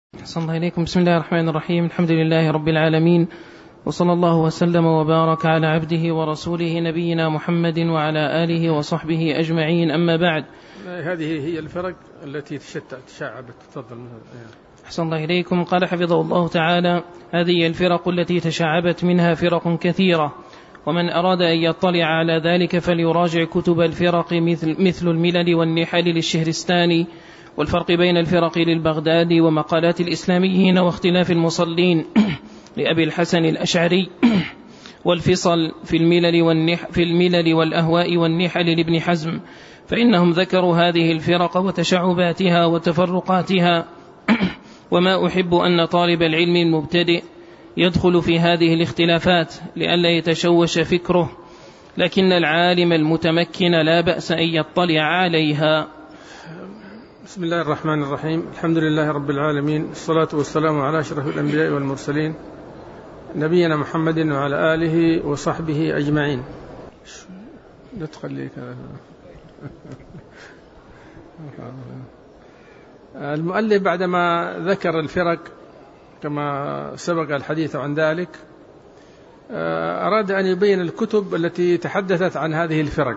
أحسن الله إليكم. بسم الله الرحمن الرحيم. الحمد لله رب العالمين، وصلى الله وسلم وبارك على عبده ورسوله نبينا محمد وعلى آله وصحبه أجمعين، أما بعد. هذه هي الفرق التي تشعبت. تفضل. أحسن الله إليكم. قال حفظه الله تعالى: هذه الفرق التي تشعبت منها فرق كثيرة، ومن أراد أن يطلع على ذلك فليراجع كتب الفرق مثل الملل والنحل للشهرستاني، والفرق بين الفرق للبغدادي، ومقالات الإسلاميين واختلاف المصلين لأبي الحسن الأشعري، والفصل في الملل والأهواء والنحل لابن حزم، فإنهم ذكروا هذه الفرق وتشعباتها وتفرقاتها. وما أحب أن طالب العلم المبتدئ يدخل في هذه الاختلافات لئلا يتشوش فكره، لكن العالم المتمكن لا بأس أن يطلع عليها. بسم الله الرحمن الرحيم. الحمد لله رب العالمين، الصلاة والسلام على أشرف الأنبياء والمرسلين نبينا محمد وعلى آله وصحبه أجمعين. ندخل لك المؤلف بعدما ذكر الفرق كما سبق الحديث عن ذلك، أراد أن يبين الكتب التي تحدثت عن هذه الفرق،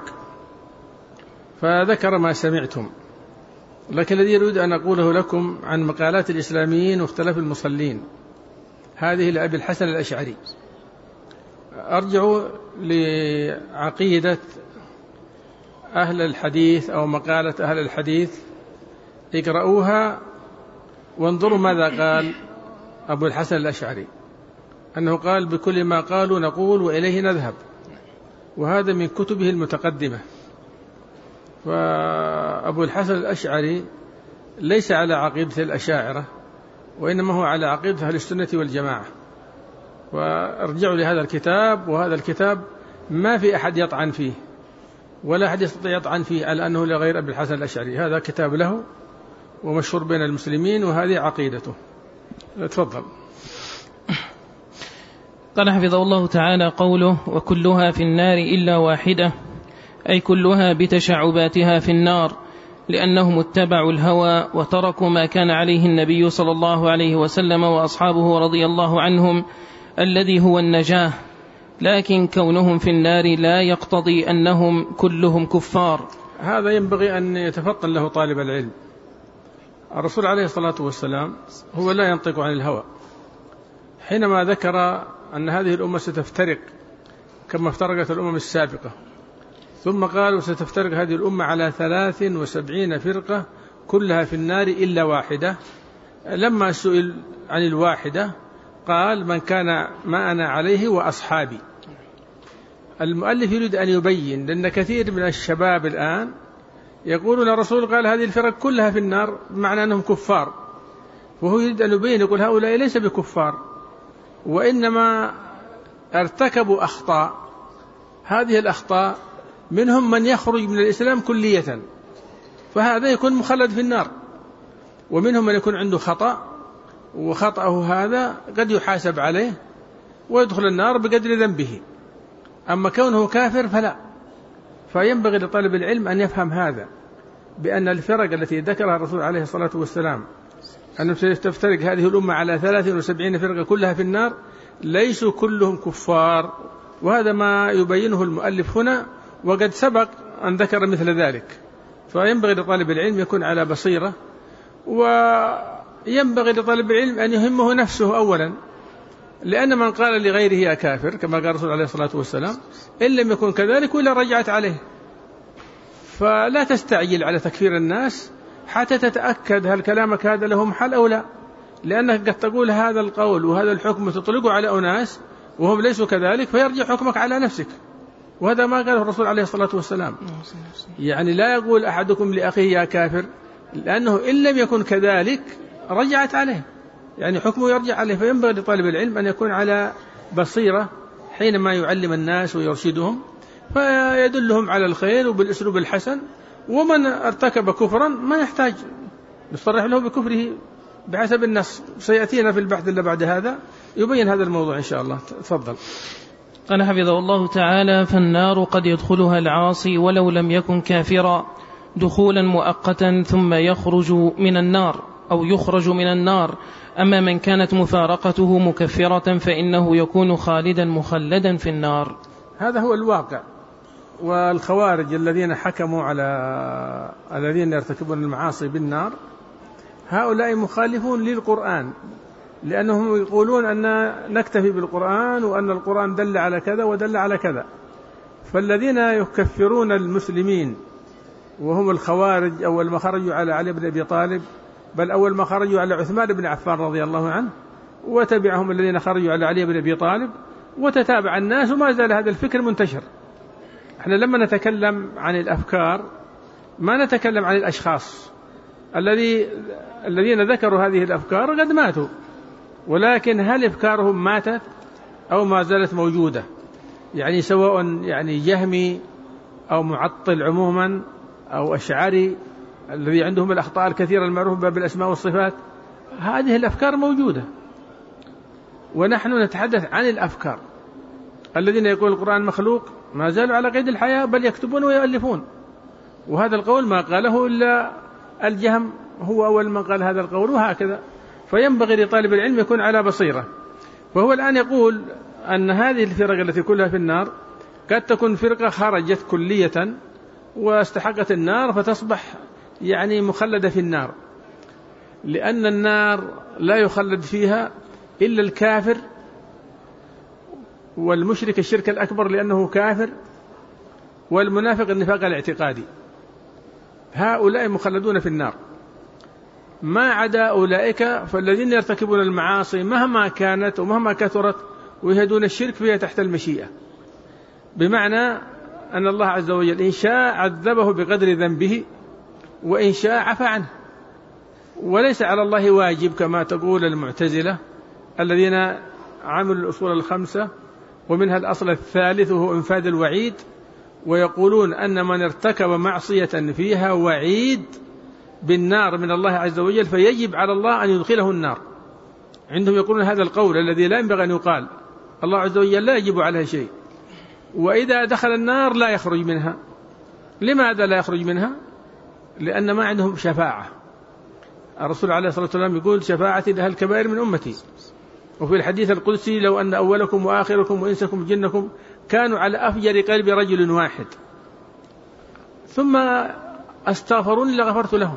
فذكر ما سمعتم. لكن الذي يريد أن أقوله لكم عن مقالات الإسلاميين واختلاف المصلين، هذه لأبي الحسن الأشعري. أرجعوا لعقيدة أهل الحديث أو مقالة أهل الحديث، اقرأوها وانظروا ماذا قال أبو الحسن الأشعري، أنه قال: بكل ما قالوا نقول وإليه نذهب. وهذا من كتبه المتقدمة. فأبو الحسن الأشعري ليس على عقيدة الأشاعرة، وإنما هو على عقيدة أهل السنة والجماعة. وارجعوا لهذا الكتاب، وهذا الكتاب ما في أحد يطعن فيه، ولا أحد يستطيع يطعن فيه على أنه لغير أبي الحسن الأشعري. هذا كتاب له ومشهور بين المسلمين، وهذه عقيدته. تفضل. قال حفظه الله تعالى: قوله: وكلها في النار إلا واحدة، أي كلها بتشعباتها في النار، لأنهم اتبعوا الهوى وتركوا ما كان عليه النبي صلى الله عليه وسلم وأصحابه رضي الله عنهم، الذي هو النجاة. لكن كونهم في النار لا يقتضي أنهم كلهم كفار. هذا ينبغي أن يتفطن له طالب العلم. الرسول عليه الصلاة والسلام هو لا ينطق عن الهوى. حينما ذكر أن هذه الأمة ستفترق كما افترقت الأمم السابقة، ثم قالوا ستفترق هذه الأمة على 73 فرقة كلها في النار إلا واحدة، لما سئل عن الواحدة قال: من كان ما أنا عليه وأصحابي. المؤلف يريد أن يبين، لأن كثير من الشباب الآن يقولون الرسول قال هذه الفرق كلها في النار، بمعنى أنهم كفار. وهو يريد أن يبين، يقول هؤلاء ليس بكفار، وإنما ارتكبوا أخطاء. هذه الأخطاء منهم من يخرج من الإسلام كلية، فهذا يكون مخلد في النار، ومنهم من يكون عنده خطأ، وخطأه هذا قد يحاسب عليه ويدخل النار بقدر ذنبه. أما كونه كافر فلا. فينبغي لطالب العلم أن يفهم هذا، بأن الفرق التي ذكرها الرسول عليه الصلاة والسلام أنه ستفترق هذه الأمة على 73 فرقة كلها في النار، ليسوا كلهم كفار. وهذا ما يبينه المؤلف هنا، وقد سبق أن ذكر مثل ذلك. فينبغي لطالب العلم يكون على بصيرة، وينبغي لطالب العلم أن يهمه نفسه أولا، لأن من قال لغيره يا كافر كما قال الرسول عليه الصلاة والسلام إن لم يكن كذلك ولا رجعت عليه. فلا تستعجل على تكفير الناس حتى تتأكد هل كلامك هذا له محل أو لا، لأنك قد تقول هذا القول وهذا الحكم تطلقه على أناس وهم ليسوا كذلك، فيرجع حكمك على نفسك. وهذا ما قاله الرسول عليه الصلاة والسلام. يعني لا يقول أحدكم لأخيه يا كافر، لأنه إن لم يكن كذلك رجعت عليه، يعني حكمه يرجع عليه. فينبغي لطالب العلم أن يكون على بصيرة حينما يعلم الناس ويرشدهم، فيدلهم على الخير وبالأسلوب الحسن. ومن ارتكب كفرا ما يحتاج نصرح له بكفره بحسب النص. سيأتينا في البحث اللي بعد هذا يبين هذا الموضوع إن شاء الله. تفضل. قال حفظه الله تعالى: فالنار قد يدخلها العاصي ولو لم يكن كافرا، دخولا مؤقتا ثم يخرج من النار. أو يخرج من النار. أما من كانت مفارقته مكفرة فإنه يكون خالدا مخلدا في النار. هذا هو الواقع. والخوارج الذين حكموا على الذين يرتكبون المعاصي بالنار هؤلاء مخالفون للقرآن، لأنهم يقولون أن نكتفي بالقرآن وأن القرآن دل على كذا ودل على كذا. فالذين يكفرون المسلمين وهم الخوارج أول ما خرجوا على علي بن أبي طالب، بل أول ما خرجوا على عثمان بن عفان رضي الله عنه، وتبعهم الذين خرجوا على علي بن أبي طالب، وتتابع الناس، وما زال هذا الفكر منتشر. احنا لما نتكلم عن الأفكار ما نتكلم عن الأشخاص الذين ذكروا هذه الأفكار قد ماتوا، ولكن هل أفكارهم ماتت أو ما زالت موجودة؟ يعني سواء يعني جهمي أو معطل عموما أو أشعري الذي عندهم الأخطاء الكثيرة المعروفة بالأسماء والصفات، هذه الأفكار موجودة. ونحن نتحدث عن الأفكار. الذين يقول القرآن مخلوق ما زالوا على قيد الحياة، بل يكتبون ويؤلفون. وهذا القول ما قاله إلا الجهم، هو أول من قال هذا القول، وهكذا. فينبغي لطالب العلم يكون على بصيرة. وهو الآن يقول أن هذه الفرق التي كلها في النار قد تكون فرقة خرجت كلية واستحقت النار فتصبح يعني مخلدة في النار، لأن النار لا يخلد فيها إلا الكافر والمشرك الشرك الأكبر لأنه كافر، والمنافق النفاق الاعتقادي. هؤلاء مخلدون في النار. ما عدا أولئك فالذين يرتكبون المعاصي مهما كانت ومهما كثرت ويهدون الشرك فيها تحت المشيئة، بمعنى أن الله عز وجل إن شاء عذبه بقدر ذنبه وإن شاء عفى عنه. وليس على الله واجب كما تقول المعتزلة الذين عملوا الأصول الخمسة ومنها الأصل الثالث وهو إنفاذ الوعيد، ويقولون أن من ارتكب معصية فيها وعيد بالنار من الله عز وجل فيجب على الله أن يدخله النار. عندهم يقولون هذا القول الذي لا ينبغي أن يقال. الله عز وجل لا يجب عليه شيء، وإذا دخل النار لا يخرج منها. لماذا لا يخرج منها؟ لأن ما عندهم شفاعة. الرسول عليه الصلاة والسلام يقول شفاعتي لأهل الكبائر من أمتي. وفي الحديث القدسي لو أن أولكم وآخركم وإنسكم وجنكم كانوا على أفجر قلب رجل واحد ثم استغفروني لغفرت لهم.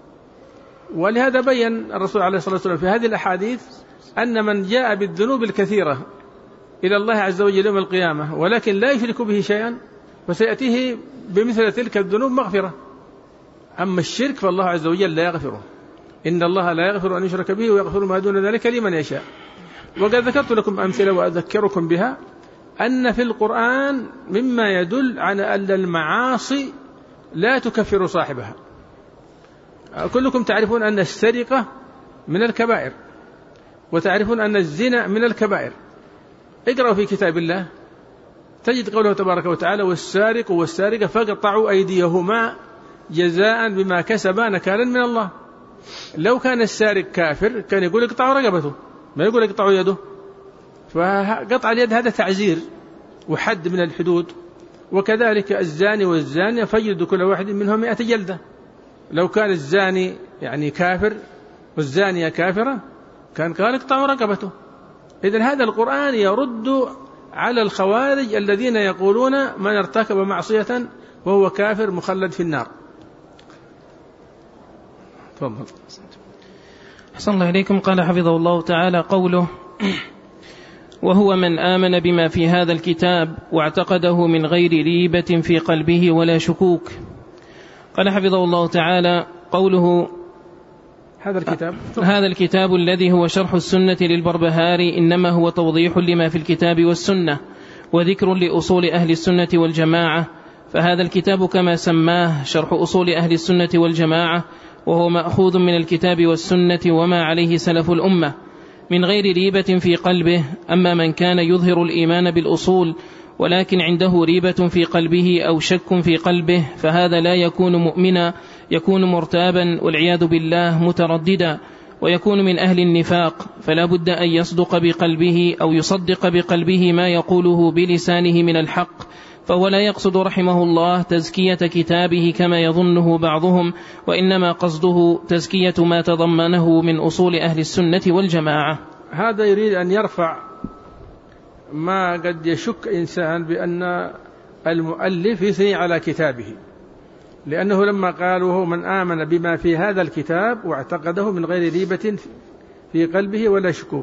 ولهذا بين الرسول عليه الصلاة والسلام في هذه الأحاديث أن من جاء بالذنوب الكثيرة إلى الله عز وجل يوم القيامة ولكن لا يشرك به شيئا فسيأتيه بمثل تلك الذنوب مغفرة. أما الشرك فالله عز وجل لا يغفره، إن الله لا يغفر أن يشرك به ويغفر ما دون ذلك لمن يشاء. وقد ذكرت لكم أمثلة وأذكركم بها أن في القرآن مما يدل على أن المعاصي لا تكفر صاحبها. كلكم تعرفون أن السرقة من الكبائر، وتعرفون أن الزنا من الكبائر. اقرأوا في كتاب الله تجد قوله تبارك وتعالى والسارق والسارقة فاقطعوا أيديهما جزاء بما كسبا نكالا من الله. لو كان السارق كافر كان يقول اقطعوا رقبته، ما يقول اقطعوا يده. فقطع اليد هذا تعزير وحد من الحدود. وكذلك الزاني والزانية فجلدوا كل واحد منهم 100 جلدة. لو كان الزاني يعني كافر والزانية كافرة كان قال اقطعوا رقبته. إذن هذا القرآن يرد على الخوارج الذين يقولون من ارتكب معصية وهو كافر مخلد في النار. تفضل. أحسن الله إليكم. قال حفظه الله تعالى قوله وهو من آمن بما في هذا الكتاب واعتقده من غير ريبة في قلبه ولا شكوك. قال حفظه الله تعالى قوله هذا الكتاب الذي هو شرح السنة للبربهاري إنما هو توضيح لما في الكتاب والسنة وذكر لأصول أهل السنة والجماعة. فهذا الكتاب كما سماه شرح أصول أهل السنة والجماعة، وهو مأخوذ من الكتاب والسنة وما عليه سلف الأمة من غير ريبة في قلبه. أما من كان يظهر الإيمان بالأصول ولكن عنده ريبة في قلبه أو شك في قلبه فهذا لا يكون مؤمنا، يكون مرتابا والعياذ بالله مترددا، ويكون من أهل النفاق. فلا بد أن يصدق بقلبه أو يصدق بقلبه ما يقوله بلسانه من الحق، فهو لا يقصد رحمه الله تزكية كتابه كما يظنه بعضهم، وإنما قصده تزكية ما تضمنه من أصول أهل السنة والجماعة. هذا يريد أن يرفع ما قد يشك إنسان بأن المؤلف يثني على كتابه، لأنه لما قالوا من آمن بما في هذا الكتاب واعتقده من غير ريبة في قلبه ولا شكوك.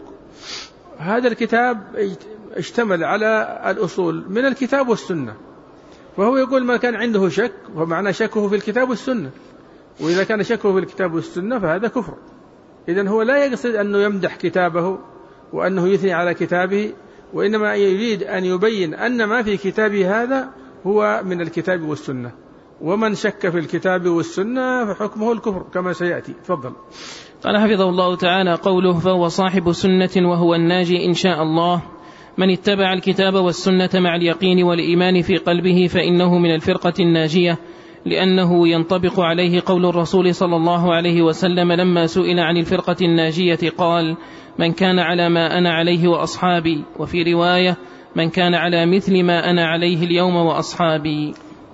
هذا الكتاب اشتمل على الأصول من الكتاب والسنة، فهو يقول ما كان عنده شك ومعنى شكه في الكتاب والسنة، وإذا كان شكه في الكتاب والسنة فهذا كفر. إذن هو لا يقصد أنه يمدح كتابه وأنه يثني على كتابه، وإنما يريد أن يبين أن ما في كتابه هذا هو من الكتاب والسنة، ومن شك في الكتاب والسنة فحكمه الكفر كما سيأتي. تفضل. قال حفظه الله تعالى: قوله فهو صاحب سنة وهو الناجي إن شاء الله. من اتبع الكتاب والسنة مع اليقين والإيمان في قلبه فإنه من الفرقة الناجية، لأنه ينطبق عليه قول الرسول صلى الله عليه وسلم لما سئل عن الفرقة الناجية قال: من كان على ما أنا عليه وأصحابي، وفي رواية: من كان على مثل ما أنا عليه اليوم وأصحابي.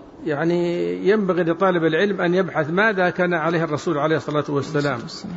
يعني ينبغي لطالب العلم أن يبحث ماذا كان عليه الرسول عليه الصلاة والسلام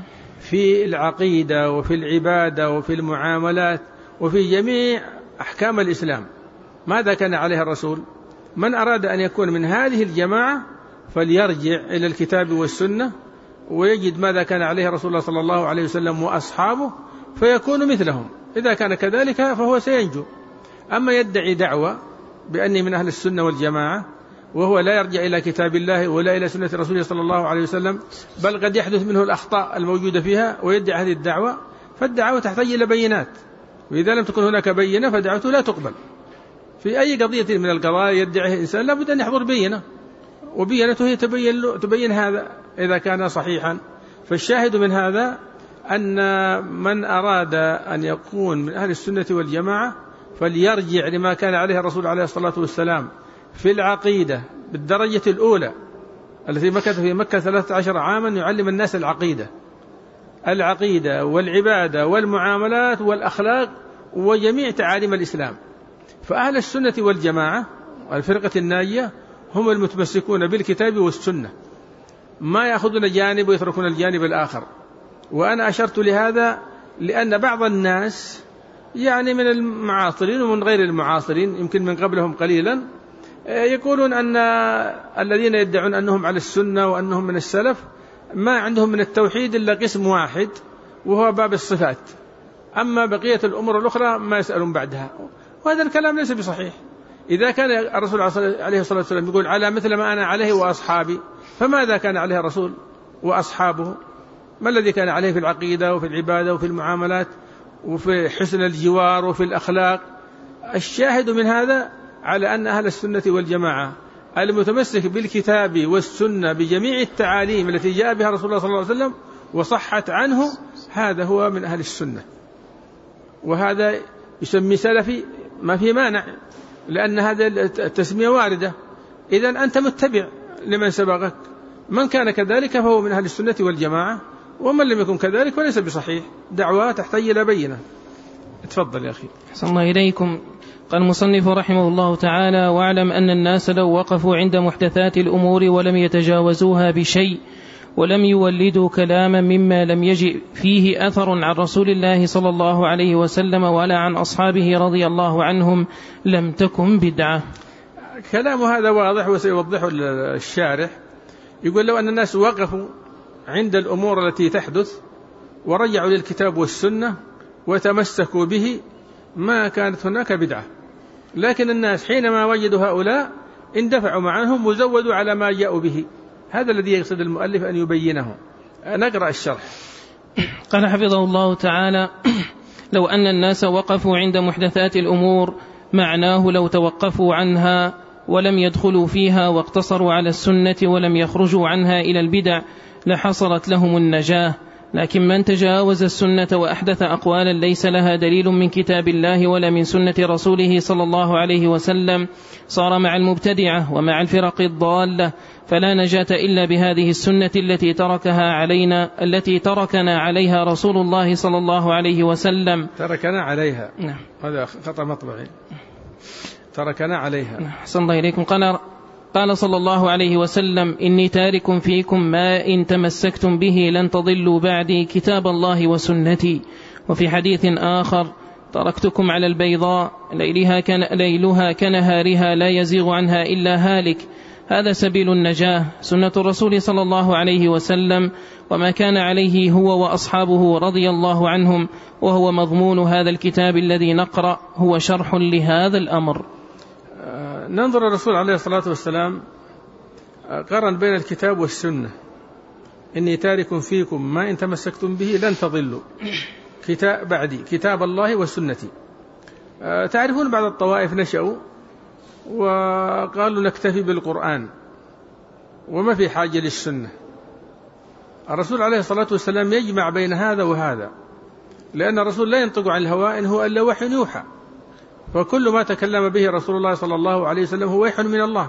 في العقيدة وفي العبادة وفي المعاملات وفي جميع أحكام الإسلام. ماذا كان عليه الرسول؟ من أراد أن يكون من هذه الجماعة فليرجع إلى الكتاب والسنة ويجد ماذا كان عليه رسول الله صلى الله عليه وسلم وأصحابه فيكون مثلهم. إذا كان كذلك فهو سينجو. أما يدعي دعوة بأني من أهل السنة والجماعة وهو لا يرجع إلى كتاب الله ولا إلى سنة رسوله صلى الله عليه وسلم، بل قد يحدث منه الأخطاء الموجودة فيها ويدعي هذه الدعوة، فالدعوة تحتاج إلى بينات، وإذا لم تكن هناك بينة فدعوته لا تقبل. في أي قضية من القضايا يدعيه إنسان لابد أن يحضر بينة، وبينته هي تبين هذا إذا كان صحيحا. فالشاهد من هذا أن من أراد أن يكون من أهل السنة والجماعة فليرجع لما كان عليه الرسول عليه الصلاة والسلام في العقيدة بالدرجة الأولى التي مكث في مكة 13 عاما يعلم الناس العقيدة والعبادة والمعاملات والأخلاق وجميع تعاليم الإسلام. فأهل السنة والجماعة الفرقة الناجية هم المتمسكون بالكتاب والسنة، ما يأخذون جانب ويتركون الجانب الآخر. وأنا أشرت لهذا لأن بعض الناس يعني من المعاصرين ومن غير المعاصرين يمكن من قبلهم قليلا يقولون أن الذين يدعون أنهم على السنة وأنهم من السلف ما عندهم من التوحيد إلا قسم واحد وهو باب الصفات، أما بقية الأمور الأخرى ما يسألون بعدها. وهذا الكلام ليس بصحيح. إذا كان الرسول عليه الصلاة والسلام يقول على مثل ما أنا عليه وأصحابي، فماذا كان عليه الرسول وأصحابه؟ ما الذي كان عليه في العقيدة وفي العبادة وفي المعاملات وفي حسن الجوار وفي الأخلاق؟ الشاهد من هذا على أن أهل السنة والجماعة المتمسك بالكتاب والسنة بجميع التعاليم التي جاء بها رسول الله صلى الله عليه وسلم وصحت عنه، هذا هو من أهل السنة، وهذا يسمي سلفي ما في مانع، لأن هذا التسمية واردة. إذن أنت متبع لمن سبقك، من كان كذلك فهو من أهل السنة والجماعة، ومن لم يكن كذلك فليس بصحيح. دعوة تحتاج إلى بينة. تفضل يا أخي. أحسن الله إليكم. قال المصنف رحمه الله تعالى: واعلم أن الناس لو وقفوا عند محدثات الأمور ولم يتجاوزوها بشيء ولم يولدوا كلاما مما لم يجئ فيه أثر عن رسول الله صلى الله عليه وسلم ولا عن أصحابه رضي الله عنهم لم تكن بدعة. كلام هذا واضح وسيوضحه الشارح. يقول لو أن الناس وقفوا عند الأمور التي تحدث ورجعوا للكتاب والسنة وتمسكوا به ما كانت هناك بدعة، لكن الناس حينما وجدوا هؤلاء اندفعوا معهم وزودوا على ما جاءوا به. هذا الذي يقصد المؤلف أن يبينه. نقرأ الشرح. قال حفظه الله تعالى: لو أن الناس وقفوا عند محدثات الأمور معناه لو توقفوا عنها ولم يدخلوا فيها واقتصروا على السنة ولم يخرجوا عنها إلى البدع لحصلت لهم النجاة. لكن من تجاوز السنة وأحدث أقوالا ليس لها دليل من كتاب الله ولا من سنة رسوله صلى الله عليه وسلم صار مع المبتدعة ومع الفرق الضالة، فلا نجاة إلا بهذه السنة التي تركنا عليها رسول الله صلى الله عليه وسلم. تركنا عليها. نعم. هذا خطأ مطبعي. تركنا عليها. أحسن الله إليكم. قال صلى الله عليه وسلم: إني تارك فيكم ما إن تمسكتم به لن تضلوا بعدي كتاب الله وسنتي. وفي حديث آخر: تركتكم على البيضاء ليلها كنهارها لا يزيغ عنها إلا هالك. هذا سبيل النجاة، سنة الرسول صلى الله عليه وسلم، وما كان عليه هو وأصحابه رضي الله عنهم، وهو مضمون هذا الكتاب الذي نقرأ، هو شرح لهذا الأمر. ننظر الرسول عليه الصلاة والسلام قارن بين الكتاب والسنة. إني تارك فيكم ما إن تمسكتم به لن تضلوا بعدي كتاب الله وسنتي. تعرفون بعض الطوائف نشأوا وقالوا نكتفي بالقرآن وما في حاجة للسنة. الرسول عليه الصلاة والسلام يجمع بين هذا وهذا، لأن الرسول لا ينطق عن الهوى إن هو إلا وحي يوحى، فكل ما تكلم به رسول الله صلى الله عليه وسلم هو وحي من الله.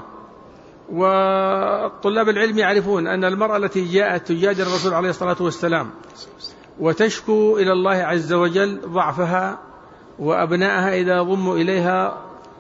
وطلاب العلم يعرفون أن المرأة التي جاءت تجادل الرسول عليه الصلاة والسلام وتشكو إلى الله عز وجل ضعفها وأبنائها إذا ضموا إليها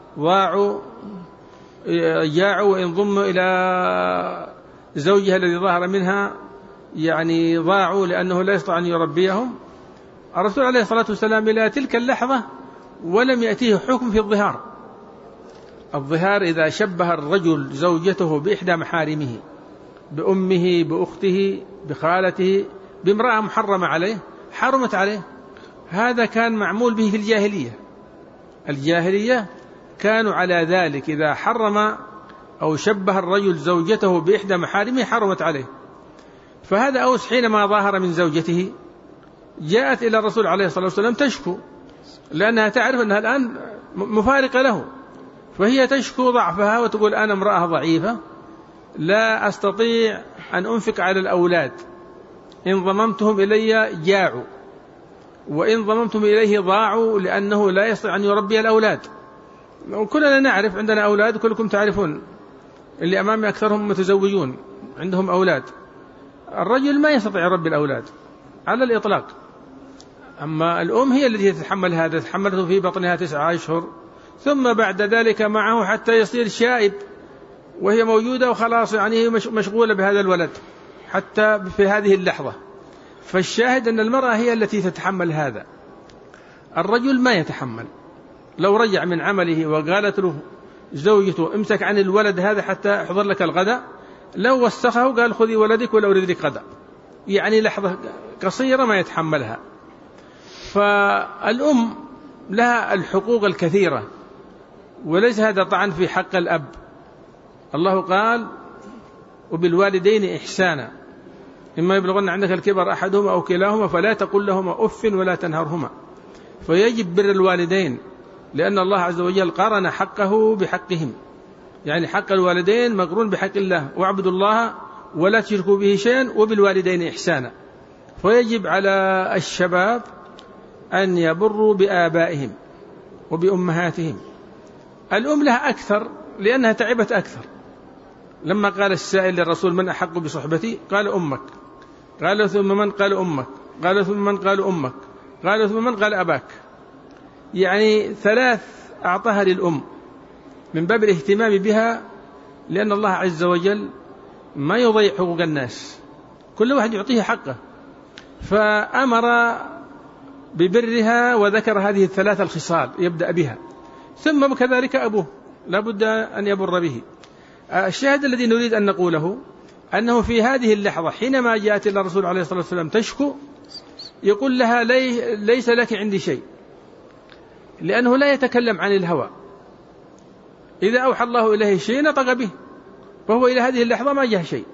جاعوا، وإن ضموا إلى زوجها الذي ظهر منها يعني ضاعوا لأنه لا يستطيع أن يربيهم. الرسول عليه الصلاة والسلام إلى تلك اللحظة ولم يأتيه حكم في الظهار. الظهار إذا شبه الرجل زوجته بإحدى محارمه، بأمه، بأخته، بخالته، بامرأة محرمة عليه، حرمت عليه. هذا كان معمول به في الجاهلية كانوا على ذلك، إذا حرم أو شبه الرجل زوجته بإحدى محارمه حرمت عليه. فهذا أوس حينما ظاهر من زوجته جاءت إلى الرسول عليه الصلاة والسلام تشكو، لأنها تعرف أنها الآن مفارقة له، فهي تشكو ضعفها وتقول: أنا امرأة ضعيفة لا أستطيع أن أنفق على الأولاد، إن ضممتهم إلي جاعوا، وإن ضممتهم إليه ضاعوا، لأنه لا يستطيع أن يربي الأولاد. وكلنا نعرف، عندنا أولاد، كلكم تعرفون اللي أمامي أكثرهم متزوجون عندهم أولاد. الرجل ما يستطيع يربي الأولاد على الإطلاق، أما الأم هي التي تتحمل هذا، تحملته في بطنها 9 أشهر، ثم بعد ذلك معه حتى يصير شائب وهي موجودة وخلاص، يعني مشغولة بهذا الولد حتى في هذه اللحظة. فالشاهد أن المرأة هي التي تتحمل هذا، الرجل ما يتحمل. لو رجع من عمله وقالت له زوجته: امسك عن الولد هذا حتى أحضر لك الغداء، لو وسخه قال: خذي ولدك ولا أريد لك غداء، يعني لحظة قصيرة ما يتحملها. فالأم لها الحقوق الكثيرة، وليس هذا طعن في حق الأب. الله قال: وبالوالدين إحسانا إما يبلغن عندك الكبر أحدهما أو كلاهما فلا تقل لهما أف ولا تنهرهما. فيجب بر الوالدين، لأن الله عز وجل قارن حقه بحقهم، يعني حق الوالدين مقرون بحق الله: واعبدوا الله ولا تشركوا به شيئا وبالوالدين إحسانا. فيجب على الشباب أن يبروا بآبائهم وبأمهاتهم. الأم لها أكثر لأنها تعبت أكثر. لما قال السائل للرسول: من أحق بصحبتي؟ قال: أمك. قال: ثم من؟ قال: أمك. قال: ثم من؟ قال: أمك. قال: ثم من؟ قال: أباك. يعني 3 أعطاها للأم من باب الاهتمام بها، لأن الله عز وجل ما يضيع حقوق الناس، كل واحد يعطيه حقه، فأمر ببرها وذكر هذه 3 الخصال يبدأ بها، ثم كذلك أبوه لا بد أن يبر به. الشاهد الذي نريد أن نقوله أنه في هذه اللحظة حينما جاءت إلى الرسول عليه الصلاة والسلام تشكو، يقول لها: ليس لك عندي شيء، لأنه لا يتكلم عن الهوى. إذا أوحى الله إليه شيء نطق به، فهو إلى هذه اللحظة ما جاء شيء.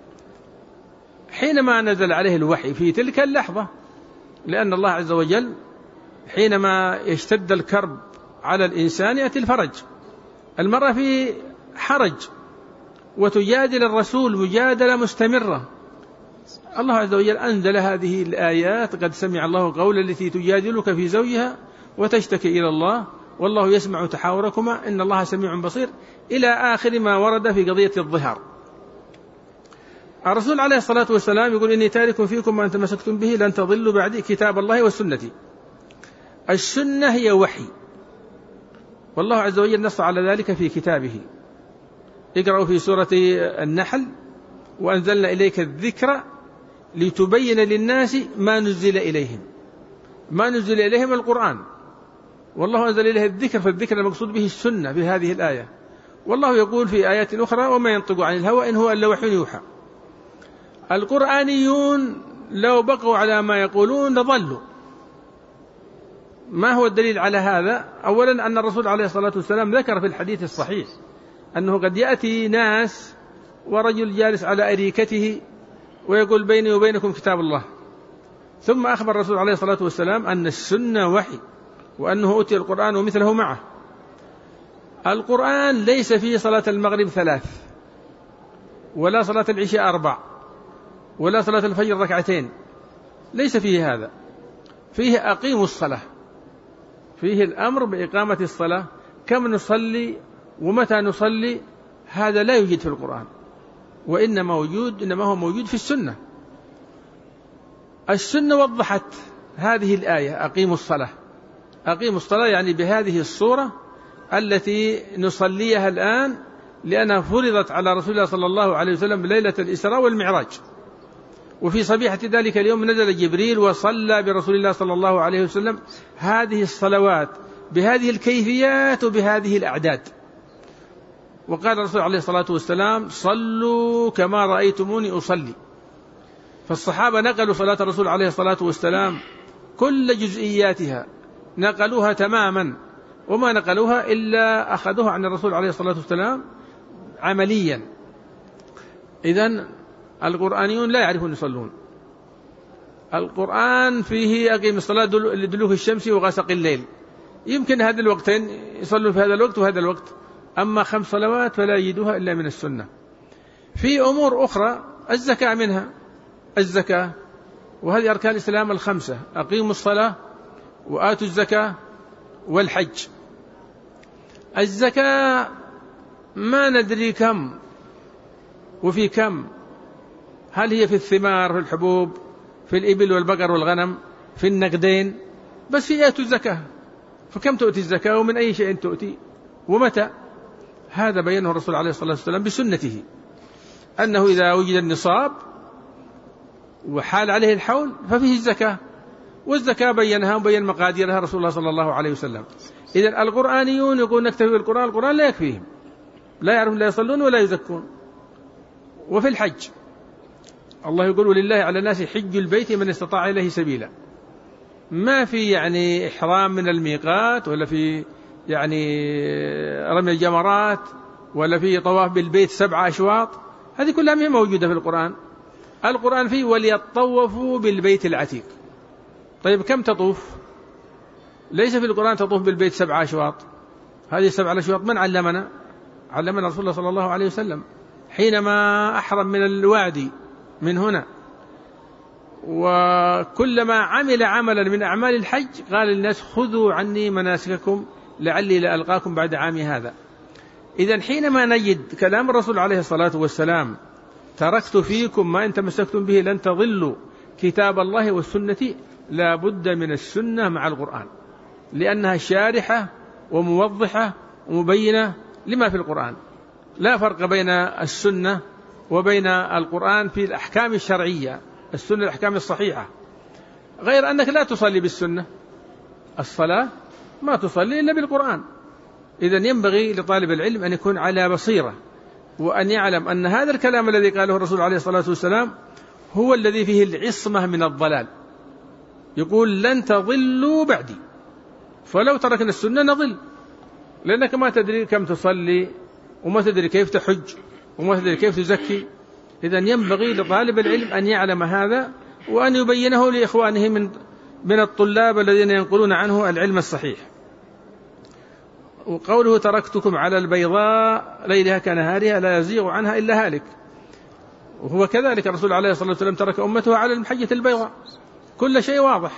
حينما نزل عليه الوحي في تلك اللحظة، لأن الله عز وجل حينما يشتد الكرب على الإنسان يأتي الفرج. المرأة في حرج وتجادل الرسول مجادلة مستمرة، الله عز وجل أنزل هذه الآيات: قد سمع الله قول التي تجادلك في زوجها وتشتكي إلى الله والله يسمع تحاوركما إن الله سميع بصير، إلى آخر ما ورد في قضية الظهار. الرسول عليه الصلاة والسلام يقول: إني تارك فيكم ما أن تمسكتم به لن تضلوا بعدي كتاب الله وسنتي. السنة هي وحي، والله عز وجل نص على ذلك في كتابه. اقرأوا في سورة النحل: وأنزلنا إليك الذكر لتبين للناس ما نزل إليهم. ما نزل إليهم القرآن، والله أنزل إليه الذكر، فالذكر المقصود به السنة في هذه الآية. والله يقول في آيات أخرى: وما ينطق عن الهوى إن هو إلا وحي يوحى. القرآنيون لو بقوا على ما يقولون لضلوا. ما هو الدليل على هذا؟ أولا أن الرسول عليه الصلاة والسلام ذكر في الحديث الصحيح أنه قد يأتي ناس ورجل جالس على أريكته ويقول: بيني وبينكم كتاب الله. ثم أخبر الرسول عليه الصلاة والسلام أن السنة وحي، وأنه أوتي القرآن ومثله معه. القرآن ليس فيه صلاة المغرب 3، ولا صلاة العشاء 4، ولا صلاة الفجر 2، ليس فيه هذا. فيه أقيموا الصلاة، فيه الأمر بإقامة الصلاة، كم نصلي ومتى نصلي، هذا لا يوجد في القرآن، وإنما هو موجود في السنة. السنة وضحت هذه الآية: أقيموا الصلاة. أقيموا الصلاة يعني بهذه الصورة التي نصليها الآن، لأنها فرضت على رسول الله صلى الله عليه وسلم ليلة الإسراء والمعراج. وفي صبيحة ذلك اليوم نزل جبريل وصلى برسول الله صلى الله عليه وسلم هذه الصلوات بهذه الكيفيات وبهذه الأعداد. وقال الرسول عليه الصلاة والسلام: صلوا كما رأيتموني أصلي. فالصحابة نقلوا صلاة الرسول عليه الصلاة والسلام كل جزئياتها، نقلوها تماما، وما نقلوها إلا أخذوها عن الرسول عليه الصلاة والسلام عمليا. إذن القرآنيون لا يعرفون يصلون. القرآن فيه أقيم الصلاة لدلوك الشمس وغسق الليل، يمكن هذه الوقتين يصلوا في هذا الوقت وهذا الوقت، أما 5 صلوات فلا يجدوها إلا من السنة. في أمور أخرى الزكاة منها، الزكاة، وهذه أركان الإسلام 5: أقيموا الصلاة وآتوا الزكاة والحج. الزكاة ما ندري كم وفي كم، هل هي في الثمار، في الحبوب، في الإبل والبقر والغنم، في النقدين، بس في آتوا الزكاة. فكم تؤتي الزكاة ومن أي شيء تؤتي ومتى؟ هذا بينه الرسول عليه الصلاة والسلام بسنته، أنه إذا وجد النصاب وحال عليه الحول ففيه الزكاة، والزكاة بينها وبين مقاديرها رسول الله صلى الله عليه وسلم. إذن القرآنيون يقول نكتفي بالقرآن، القرآن لا يكفيهم، لا يعرفون، لا يصلون ولا يزكون. وفي الحج الله يقول: ولله على الناس حج البيت من استطاع إليه سبيلا. ما في يعني إحرام من الميقات، ولا في يعني رمي الجمرات، ولا في طواف بالبيت 7 أشواط، هذه كلها ما هي موجودة في القرآن. القرآن فيه: وليطوفوا بالبيت العتيق. طيب كم تطوف؟ ليس في القرآن تطوف بالبيت 7 أشواط. هذه 7 أشواط من علمنا؟ علمنا رسول الله صلى الله عليه وسلم حينما أحرم من الوادي من هنا. وكلما عمل عملا من أعمال الحج قال للناس: خذوا عني مناسككم لعلي لا ألقاكم بعد عامي هذا. إذن حينما نجد كلام الرسول عليه الصلاة والسلام: تركت فيكم ما إن تمسكتم به لن تضلوا كتاب الله والسنة، لا بد من السنة مع القرآن، لأنها شارحة وموضحة ومبينة لما في القرآن. لا فرق بين السنة وبين القرآن في الأحكام الشرعية، السنة الأحكام الصحيحة، غير أنك لا تصلي بالسنة. الصلاة ما تصلي إلا بالقرآن. إذن ينبغي لطالب العلم أن يكون على بصيرة، وأن يعلم أن هذا الكلام الذي قاله الرسول عليه الصلاة والسلام هو الذي فيه العصمة من الضلال. يقول: لن تضلوا بعدي. فلو تركنا السنة نضل، لأنك ما تدري كم تصلي، وما تدري كيف تحج، وما تدري كيف تزكي. إذن ينبغي لطالب العلم أن يعلم هذا، وأن يبينه لإخوانه من الطلاب الذين ينقلون عنه العلم الصحيح. وقوله: تركتكم على البيضاء ليلها كنهارها لا يزيغ عنها إلا هالك. وهو كذلك الرسول عليه الصلاة والسلام ترك أمته على المحجة البيضاء، كل شيء واضح.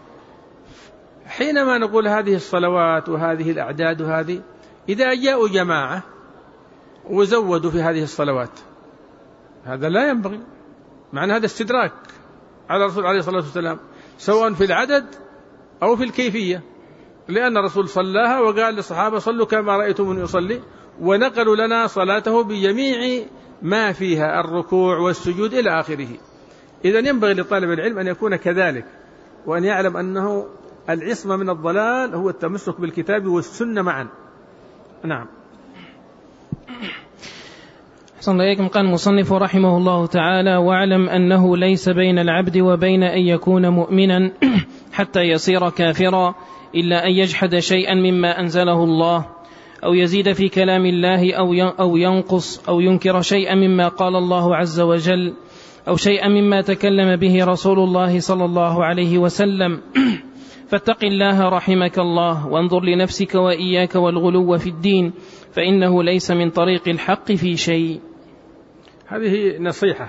حينما نقول هذه الصلوات وهذه الأعداد وهذه، إذا جاءوا جماعة وزودوا في هذه الصلوات هذا لا ينبغي، معنى هذا استدراك على الرسول عليه الصلاة والسلام، سواء في العدد أو في الكيفية. لأن الرسول صلاها وقال للصحابة صلوا كما رأيتموني يصلي، ونقلوا لنا صلاته بجميع ما فيها الركوع والسجود إلى آخره. إذن ينبغي لطالب العلم أن يكون كذلك، وأن يعلم أنه العصمة من الضلال هو التمسك بالكتاب والسنة معا. نعم. أحسن إليكم. قال المصنف رحمه الله تعالى: واعلم أنه ليس بين العبد وبين أن يكون مؤمنا حتى يصير كافرا إلا أن يجحد شيئا مما أنزله الله، أو يزيد في كلام الله، أو ينقص، أو ينكر شيئا مما قال الله عز وجل، أو شيئا مما تكلم به رسول الله صلى الله عليه وسلم. فاتق الله رحمك الله، وانظر لنفسك وإياك والغلو في الدين، فإنه ليس من طريق الحق في شيء. هذه نصيحة،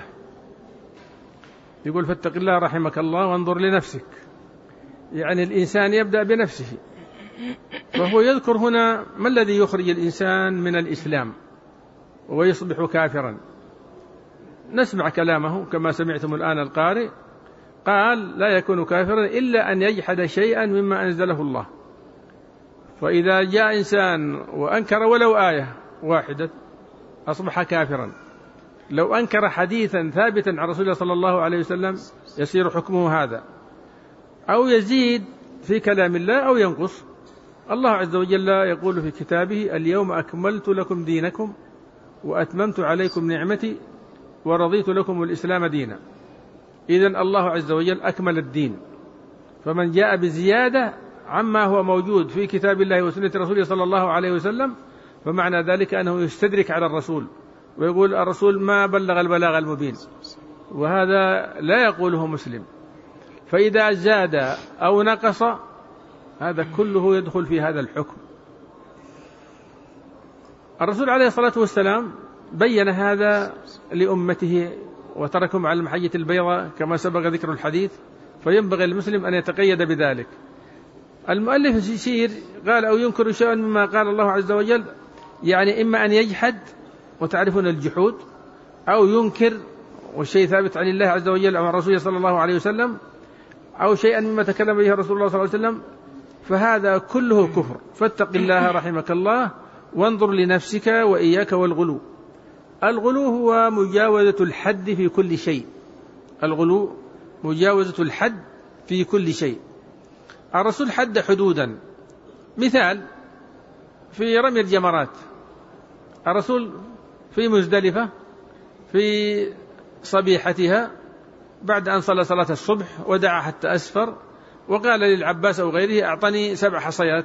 يقول فاتق الله رحمك الله وانظر لنفسك، يعني الإنسان يبدأ بنفسه. وهو يذكر هنا ما الذي يخرج الإنسان من الإسلام ويصبح كافرا. نسمع كلامه كما سمعتم الآن القارئ، قال لا يكون كافرا إلا أن يجحد شيئا مما أنزله الله. فإذا جاء إنسان وأنكر ولو آية واحدة أصبح كافرا. لو أنكر حديثا ثابتا عن رسول الله صلى الله عليه وسلم يصير حكمه هذا، أو يزيد في كلام الله أو ينقص. الله عز وجل يقول في كتابه: اليوم أكملت لكم دينكم وأتممت عليكم نعمتي ورضيت لكم الإسلام دينا. إذن الله عز وجل أكمل الدين، فمن جاء بزيادة عما هو موجود في كتاب الله وسنة رسوله صلى الله عليه وسلم فمعنى ذلك أنه يستدرك على الرسول ويقول الرسول ما بلغ البلاغ المبين، وهذا لا يقوله مسلم. فإذا زاد أو نقص هذا كله يدخل في هذا الحكم. الرسول عليه الصلاة والسلام بين هذا لأمته وتركهم على المحجة البيضاء كما سبق ذكر الحديث، فينبغي المسلم أن يتقيد بذلك. المؤلف يشير قال: أو ينكر شيئا مما قال الله عز وجل، يعني إما أن يجحد، وتعرفون الجحود، أو ينكر والشيء ثابت عن الله عز وجل أو عن رسوله صلى الله عليه وسلم، أو شيئا مما تكلم به رسول الله صلى الله عليه وسلم، فهذا كله كفر. فاتق الله رحمك الله وانظر لنفسك وإياك والغلو. الغلو هو مجاوزة الحد في كل شيء. الغلو مجاوزة الحد في كل شيء. الرسول حد حدودا، مثال في رمي الجمرات. الرسول في مزدلفة في صبيحتها بعد أن صلى صلاة الصبح ودعا حتى أسفر، وقال للعباس أو غيره: أعطني 7 حصيات،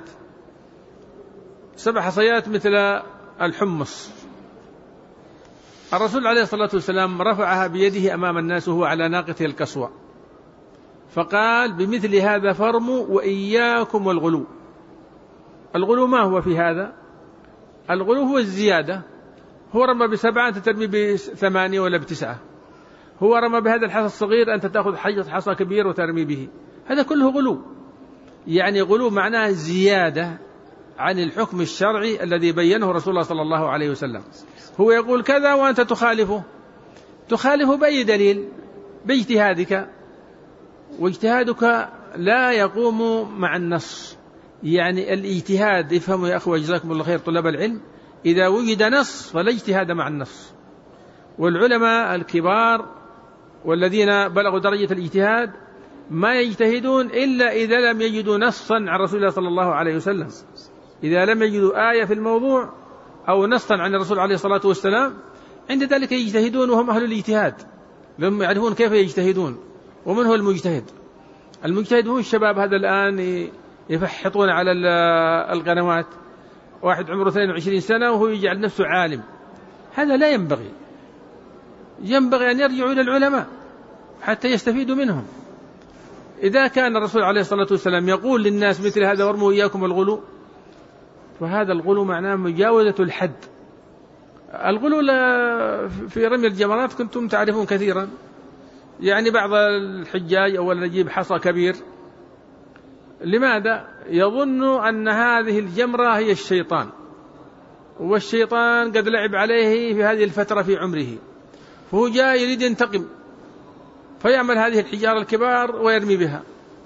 7 حصيات مثل الحمص. الرسول عليه الصلاة والسلام رفعها بيده أمام الناس وهو على ناقته القصوى، فقال: بمثل هذا فرموا وإياكم والغلو. الغلو ما هو في هذا؟ الغلو هو الزيادة. هو رمى ب7 أنت ترمي ب8 ولا ب9. هو رمى بهذا الحصى الصغير أنت تأخذ حصى كبير وترمي به. هذا كله غلو. يعني غلو معناه زيادة عن الحكم الشرعي الذي بينه رسول الله صلى الله عليه وسلم. هو يقول كذا وأنت تخالفه بأي دليل؟ باجتهادك، واجتهادك لا يقوم مع النص. يعني الاجتهاد، افهموا يا أخوة جزاكم الله خير طلاب العلم، إذا وجد نص فلا اجتهاد مع النص. والعلماء الكبار والذين بلغوا درجة الاجتهاد ما يجتهدون إلا إذا لم يجدوا نصا عن رسول الله صلى الله عليه وسلم. إذا لم يجدوا آية في الموضوع أو نصا عن الرسول عليه الصلاة والسلام عند ذلك يجتهدون، وهم أهل الاجتهاد، لهم يعرفون كيف يجتهدون. ومن هو المجتهد؟ المجتهد هو الشباب هذا الآن يفحطون على القنوات، واحد عمره 22 سنة وهو يجعل نفسه عالم. هذا لا ينبغي. ينبغي أن يرجعوا إلى العلماء حتى يستفيدوا منهم. إذا كان الرسول عليه الصلاة والسلام يقول للناس مثل هذا وارموا إياكم الغلو، فهذا الغلو معناه مجاوزة الحد. الغلو في رمي الجمرات كنتم تعرفون كثيرا. يعني بعض الحجاج أولا يجيب حصى كبير، لماذا؟ يظن أن هذه الجمرة هي الشيطان، والشيطان قد لعب عليه في هذه الفترة في عمره، فهو جاء يريد ينتقم، فيعمل هذه الحجارة الكبار ويرمي بها.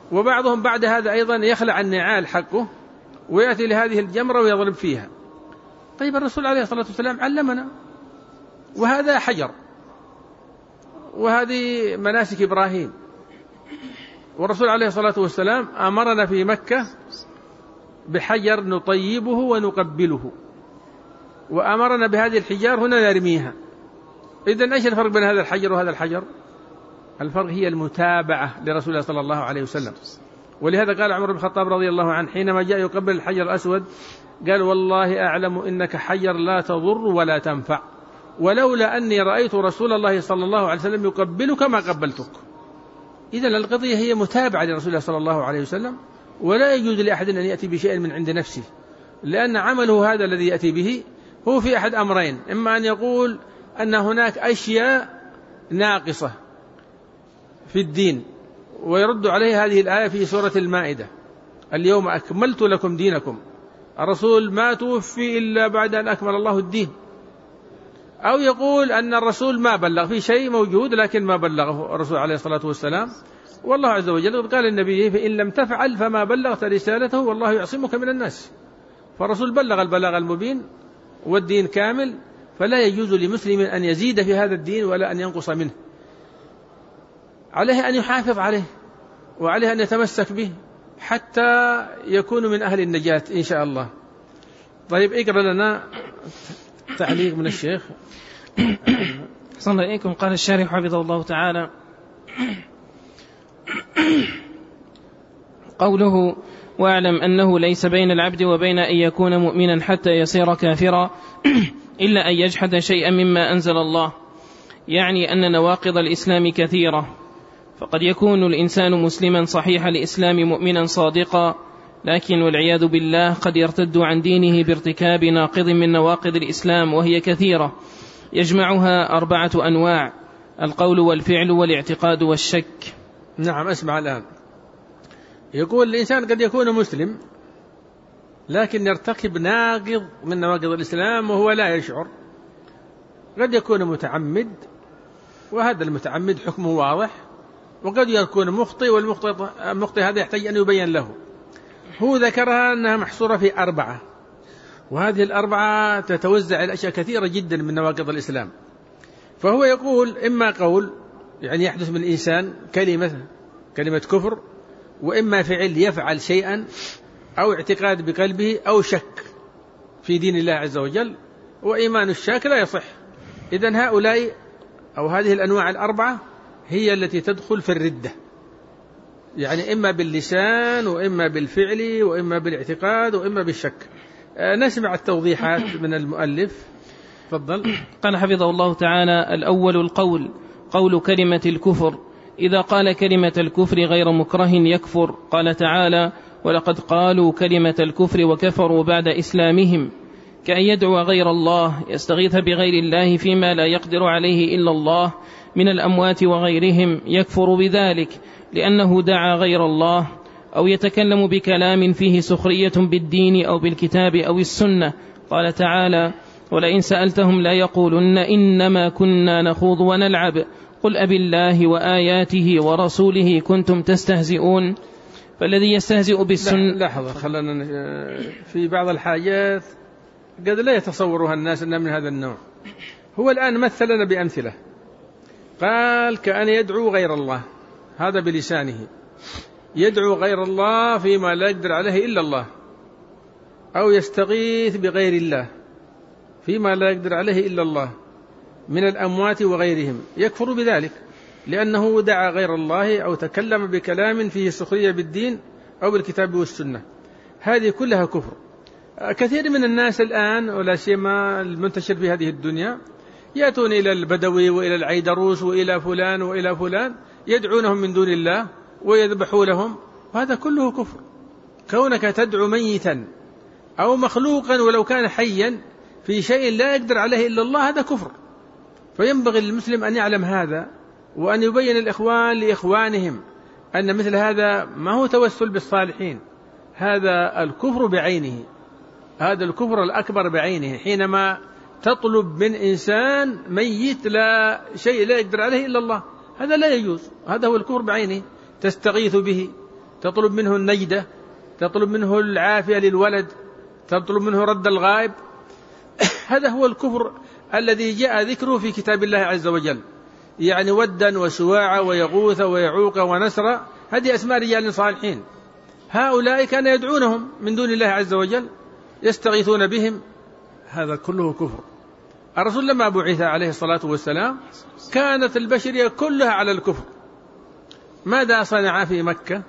وبعضهم بعد هذا أيضا يخلع النعال حقه ويأتي لهذه الجمرة ويضرب فيها. طيب الرسول عليه الصلاة والسلام علمنا، وهذا حجر، وهذه مناسك إبراهيم، والرسول عليه الصلاة والسلام أمرنا في مكة بحجر نطيبه ونقبله، وأمرنا بهذه الحجار هنا نرميها. إذن إيش الفرق بين هذا الحجر وهذا الحجر؟ الفرق هي المتابعة لرسول الله صلى الله عليه وسلم. ولهذا قال عمر بن الخطاب رضي الله عنه حينما جاء يقبل الحجر الأسود قال: والله أعلم إنك حجر لا تضر ولا تنفع، ولولا أني رأيت رسول الله صلى الله عليه وسلم يقبلك ما قبلتك. إذن القضية هي متابعة لرسول الله صلى الله عليه وسلم، ولا يجوز لأحد أن يأتي بشيء من عند نفسه، لأن عمله هذا الذي يأتي به هو في أحد أمرين: إما أن يقول أن هناك أشياء ناقصة في الدين ويرد عليه هذه الآية في سورة المائدة: اليوم أكملت لكم دينكم. الرسول ما توفي إلا بعد أن أكمل الله الدين. أو يقول أن الرسول ما بلغ، في شيء موجود لكن ما بلغه الرسول عليه الصلاة والسلام، والله عز وجل قال النبي: فإن لم تفعل فما بلغت رسالته والله يعصمك من الناس. فالرسول بلغ البلاغ المبين والدين كامل، فلا يجوز لمسلم أن يزيد في هذا الدين ولا أن ينقص منه. عليه أن يحافظ عليه، وعليه أن يتمسك به حتى يكون من أهل النجاة إن شاء الله. طيب اقرأ لنا تعليق من الشيخ. صلى الله عليكم. قال الشارح حفظه الله تعالى: قوله: واعلم أنه ليس بين العبد وبين أن يكون مؤمنا حتى يصير كافرا إلا أن يجحد شيئا مما أنزل الله، يعني أن نواقض الإسلام كثيرة، فقد يكون الإنسان مسلما صحيح الإسلام مؤمنا صادقا، لكن والعياذ بالله قد يرتد عن دينه بارتكاب ناقض من نواقض الإسلام، وهي كثيرة يجمعها 4 أنواع: القول والفعل والاعتقاد والشك. نعم، اسمع الآن. يقول الإنسان قد يكون مسلم لكن يرتكب ناقض من نواقض الإسلام وهو لا يشعر. قد يكون متعمد، وهذا المتعمد حكمه واضح، وقد يكون مخطئ، والمخطئ هذا يحتاج أن يبين له. هو ذكرها أنها محصورة في 4، وهذه 4 تتوزع الأشياء كثيرة جدا من نواقض الإسلام. فهو يقول إما قول يعني يحدث من الإنسان كلمة كفر، وإما فعل يفعل شيئا، أو اعتقاد بقلبه، أو شك في دين الله عز وجل، وإيمان الشاك لا يصح. إذن هؤلاء أو هذه الأنواع 4 هي التي تدخل في الردة، يعني إما باللسان وإما بالفعل وإما بالاعتقاد وإما بالشك. نسمع التوضيحات من المؤلف. تفضل. قال حفظه الله تعالى: الأول القول، قول كلمة الكفر. إذا قال كلمة الكفر غير مكره يكفر. قال تعالى: ولقد قالوا كلمة الكفر وكفروا بعد إسلامهم. كأن يدعو غير الله، يستغيث بغير الله فيما لا يقدر عليه إلا الله من الأموات وغيرهم، يكفر بذلك لأنه دعا غير الله، أو يتكلم بكلام فيه سخرية بالدين أو بالكتاب أو السنة. قال تعالى: ولئن سألتهم لا يقولن إنما كنا نخوض ونلعب قل أبي الله وآياته ورسوله كنتم تستهزئون. فالذي يستهزئ بالسنة. لحظة، خلنا في بعض الحاجات قد لا يتصورها الناس أنها من هذا النوع. هو الآن مثلنا بأمثلة، قال كأن يدعو غير الله، هذا بلسانه، يدعو غير الله فيما لا يقدر عليه إلا الله، أو يستغيث بغير الله فيما لا يقدر عليه إلا الله من الأموات وغيرهم، يكفر بذلك لأنه دعا غير الله أو تكلم بكلام فيه سخرية بالدين أو بالكتاب والسنة. هذه كلها كفر. كثير من الناس الآن ولا سيما المنتشر في هذه الدنيا يأتون إلى البدوي وإلى العيدروس وإلى فلان وإلى فلان، يدعونهم من دون الله ويذبحوا لهم، وهذا كله كفر. كونك تدعو ميتا أو مخلوقا ولو كان حيا في شيء لا يقدر عليه إلا الله، هذا كفر. فينبغي للمسلم أن يعلم هذا، وأن يبين الإخوان لإخوانهم أن مثل هذا ما هو توسل بالصالحين، هذا الكفر بعينه، هذا الكفر الأكبر بعينه، حينما تطلب من إنسان ميت لا شيء لا يقدر عليه إلا الله، هذا لا يجوز، هذا هو الكفر بعينه. تستغيث به تطلب منه النجدة، تطلب منه العافية للولد، تطلب منه رد الغائب. هذا هو الكفر الذي جاء ذكره في كتاب الله عز وجل، يعني ودا وسواعا ويغوث ويعوق ونسرا، هذه أسماء رجال صالحين. هؤلاء كان يدعونهم من دون الله عز وجل، يستغيثون بهم، هذا كله كفر. الرسول لما بعث عليه الصلاة والسلام كانت البشرية كلها على الكفر. ماذا صنع في مكة؟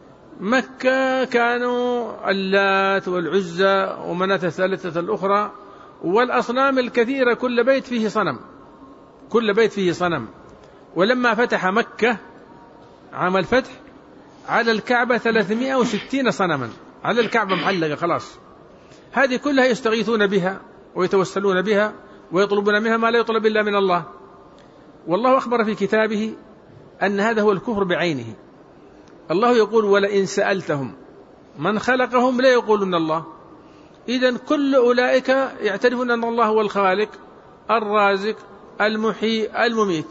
مكة كانوا اللات والعزى ومناة الثالثة الأخرى والأصنام الكثيرة، كل بيت فيه صنم، كل بيت فيه صنم. ولما فتح مكة عام الفتح على الكعبة 360 صنما على الكعبة معلقة خلاص، هذه كلها يستغيثون بها ويتوسلون بها ويطلبون منها ما لا يطلب إلا من الله. والله أخبر في كتابه أن هذا هو الكفر بعينه. الله يقول: ولئن سألتهم من خلقهم لا يقولون الله. إذن كل أولئك يعترفون أن الله هو الخالق الرازق المحيي المميت،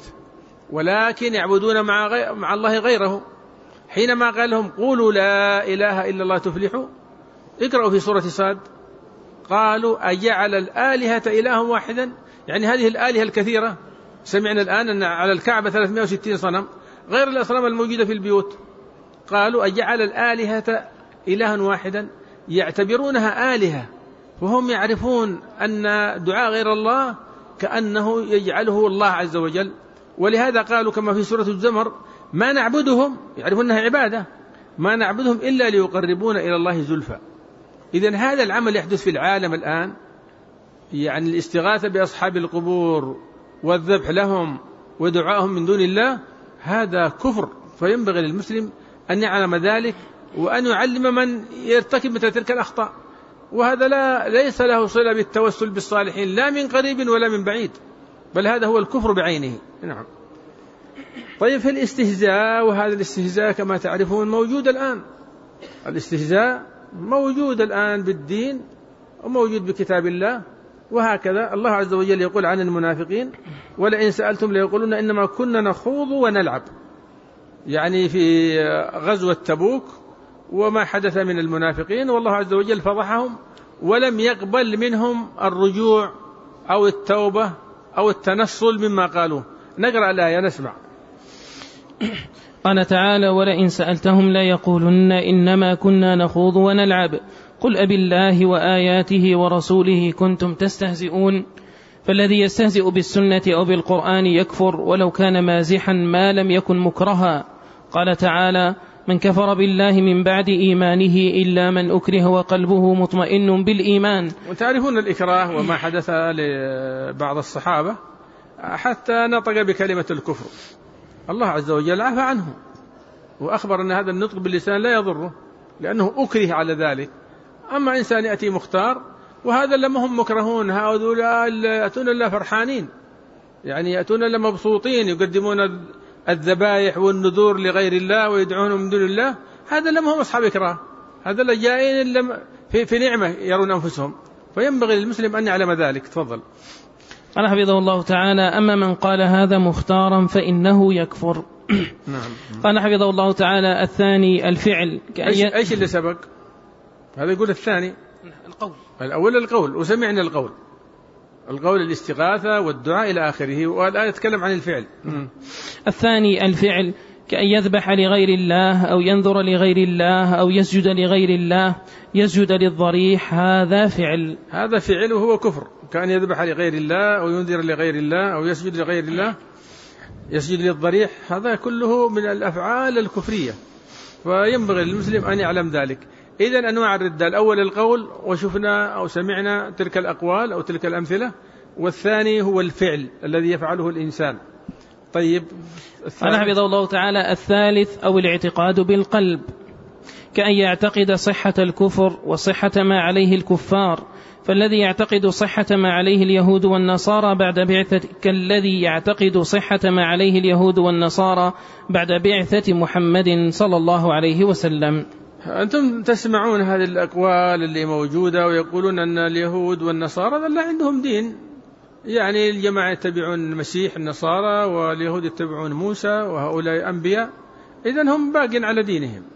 ولكن يعبدون مع الله غيره. حينما قال لهم: قولوا لا إله إلا الله تفلحوا، اقرأوا في سورة صاد: قالوا أجعل الآلهة إله واحدا، يعني هذه الآلهة الكثيرة. سمعنا الآن أن على الكعبة 360 صنم غير الأصنام الموجودة في البيوت. قالوا أجعل الآلهة إلها واحدا، يعتبرونها آلهة، وهم يعرفون أن دعاء غير الله كأنه يجعله الله عز وجل. ولهذا قالوا كما في سورة الزمر: ما نعبدهم، يعرفون أنها عبادة، ما نعبدهم إلا ليقربون إلى الله زلفى. إذن هذا العمل يحدث في العالم الآن، يعني الاستغاثة بأصحاب القبور والذبح لهم ودعائهم من دون الله، هذا كفر. فينبغي للمسلم أن يعلم ذلك وأن يعلم من يرتكب مثل تلك الأخطاء. وهذا ليس له صلة بالتوسل بالصالحين لا من قريب ولا من بعيد، بل هذا هو الكفر بعينه. نعم. طيب، في الاستهزاء، وهذا الاستهزاء كما تعرفون موجود الآن، الاستهزاء موجود الآن بالدين وموجود بكتاب الله. وهكذا الله عز وجل يقول عن المنافقين: ولئن سألتم ليقولون إنما كنا نخوض ونلعب، يعني في غزوة تبوك وما حدث من المنافقين، والله عز وجل فضحهم ولم يقبل منهم الرجوع أو التوبة أو التنصل مما قالوا. نقرأ الآية نسمع. قال تعالى: ولئن سألتهم لا يقولن إنما كنا نخوض ونلعب قل أبالله وآياته ورسوله كنتم تستهزئون. فالذي يستهزئ بالسنة أو بالقرآن يكفر ولو كان مازحا ما لم يكن مكرها. قال تعالى: من كفر بالله من بعد إيمانه إلا من أكره وقلبه مطمئن بالإيمان. وتعرفون الإكراه وما حدث لبعض الصحابة حتى نطق بكلمة الكفر، الله عز وجل عفى عنه وأخبر أن هذا النطق باللسان لا يضره لأنه أكره على ذلك. أما إنسان يأتي مختار، وهذا لما هم مكرهون، هؤلاء يأتون الله فرحانين، يعني يأتون الله مبسوطين، يقدمون الذبائح والنذور لغير الله ويدعونهم من دون الله. هذا لما هم أصحاب إكراه، هذا اللي جائين في نعمة يرون أنفسهم. فينبغي للمسلم أن يعلم ذلك. تفضل. قال حفظه الله تعالى: أما من قال هذا مختارا فإنه يكفر. نعم. قال حفظه الله تعالى: الثاني الفعل. إيش اللي سبق؟ هذا يقول الثاني القول، الأول القول، وسمعنا القول الاستغاثة والدعاء إلى آخره، والآن يتكلم عن الفعل. الثاني الفعل، كأن يذبح لغير الله أو ينذر لغير الله أو يسجد لغير الله، يسجد للضريح، هذا فعل. هذا فعل وهو كفر، كأن يذبح لغير الله أو ينذر لغير الله أو يسجد لغير الله، يسجد للضريح، هذا كله من الأفعال الكفرية. فينبغي للمسلم أن يعلم ذلك. إذن أنواع الردة: الأول القول، وشفنا أو سمعنا تلك الأقوال أو تلك الأمثلة، والثاني هو الفعل الذي يفعله الإنسان. طيب، قال حفظه الله تعالى: الثالث أو الاعتقاد بالقلب، كأن يعتقد صحة الكفر وصحة ما عليه الكفار، فالذي يعتقد صحة ما عليه اليهود والنصارى بعد بعثة كالذي يعتقد صحة ما عليه اليهود والنصارى بعد بعثة محمد صلى الله عليه وسلم. أنتم تسمعون هذه الأقوال اللي موجودة، ويقولون أن اليهود والنصارى لا عندهم دين، يعني الجماعة يتبعون المسيح النصارى واليهود يتبعون موسى وهؤلاء أنبياء، إذن هم باقين على دينهم.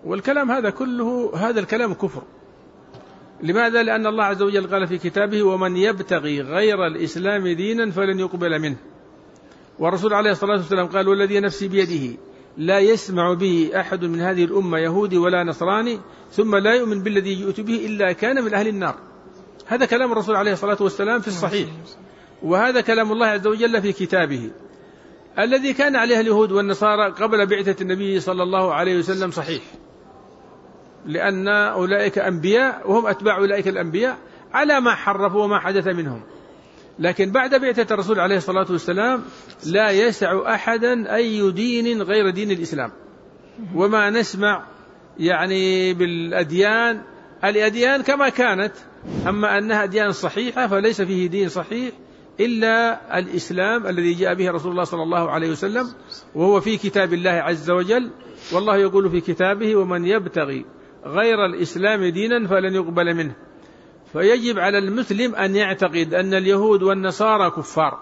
والكلام هذا كله هذا الكلام كفر. لماذا؟ لأن الله عز وجل قال في كتابه: ومن يبتغي غير الإسلام دينا فلن يقبل منه. والرسول عليه الصلاة والسلام قال: والذي نفسي بيده لا يسمع به أحد من هذه الأمة يهودي ولا نصراني ثم لا يؤمن بالذي جئت به إلا كان من أهل النار. هذا كلام الرسول عليه الصلاة والسلام في الصحيح، وهذا كلام الله عز وجل في كتابه. الذي كان عليه اليهود والنصارى قبل بعثة النبي صلى الله عليه وسلم صحيح، لأن أولئك أنبياء وهم أتباع أولئك الأنبياء على ما حرفوا وما حدث منهم. لكن بعد بعثة الرسول عليه الصلاة والسلام لا يسع أحدا أي دين غير دين الإسلام. وما نسمع يعني الأديان كما كانت، أما أنها أديان صحيحة فليس فيه دين صحيح إلا الإسلام الذي جاء به رسول الله صلى الله عليه وسلم، وهو في كتاب الله عز وجل. والله يقول في كتابه: ومن يبتغي غير الإسلام دينا فلن يقبل منه. فيجب على المسلم أن يعتقد أن اليهود والنصارى كفار،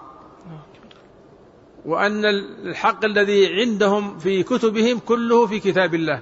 وأن الحق الذي عندهم في كتبهم كله في كتاب الله،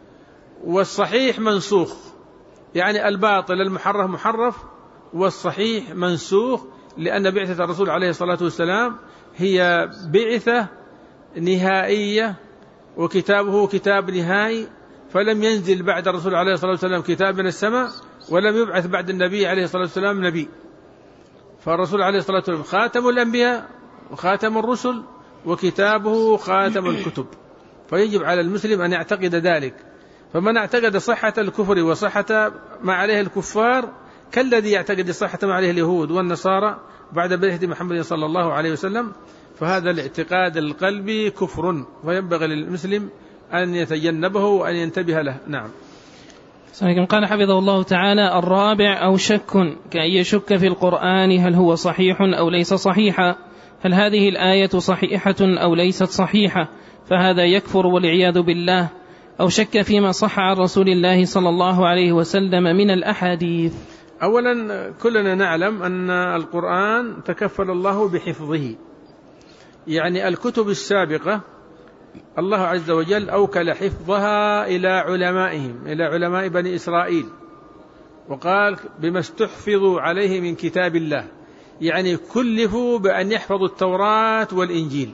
والصحيح منسوخ، يعني الباطل المحرف محرف والصحيح منسوخ، لأن بعثة الرسول عليه الصلاة والسلام هي بعثة نهائية وكتابه كتاب نهائي، فلم ينزل بعد الرسول عليه الصلاة والسلام كتاب من السماء، ولم يبعث بعد النبي عليه الصلاة والسلام نبي. فالرسول عليه الصلاة والسلام خاتم الأنبياء وخاتم الرسل وكتابه خاتم الكتب، فيجب على المسلم أن يعتقد ذلك. فمن اعتقد صحة الكفر وصحة ما عليه الكفار كالذي يعتقد صحة ما عليه اليهود والنصارى بعد بعثة محمد صلى الله عليه وسلم، فهذا الاعتقاد القلبي كفر، فينبغي للمسلم أن يتجنبه وأن ينتبه له. نعم. قال حفظه الله تعالى: الرابع أو شك، كأن يشك في القرآن هل هو صحيح أو ليس صحيحا، هل هذه الآية صحيحة أو ليست صحيحة، فهذا يكفر والعياذ بالله. أو شك فيما صح عن رسول الله صلى الله عليه وسلم من الأحاديث. أولا كلنا نعلم أن القرآن تكفل الله بحفظه، يعني الكتب السابقة الله عز وجل أوكل حفظها إلى علمائهم، إلى علماء بني إسرائيل، وقال: بما استحفظوا عليه من كتاب الله، يعني كلفوا بأن يحفظوا التوراة والإنجيل.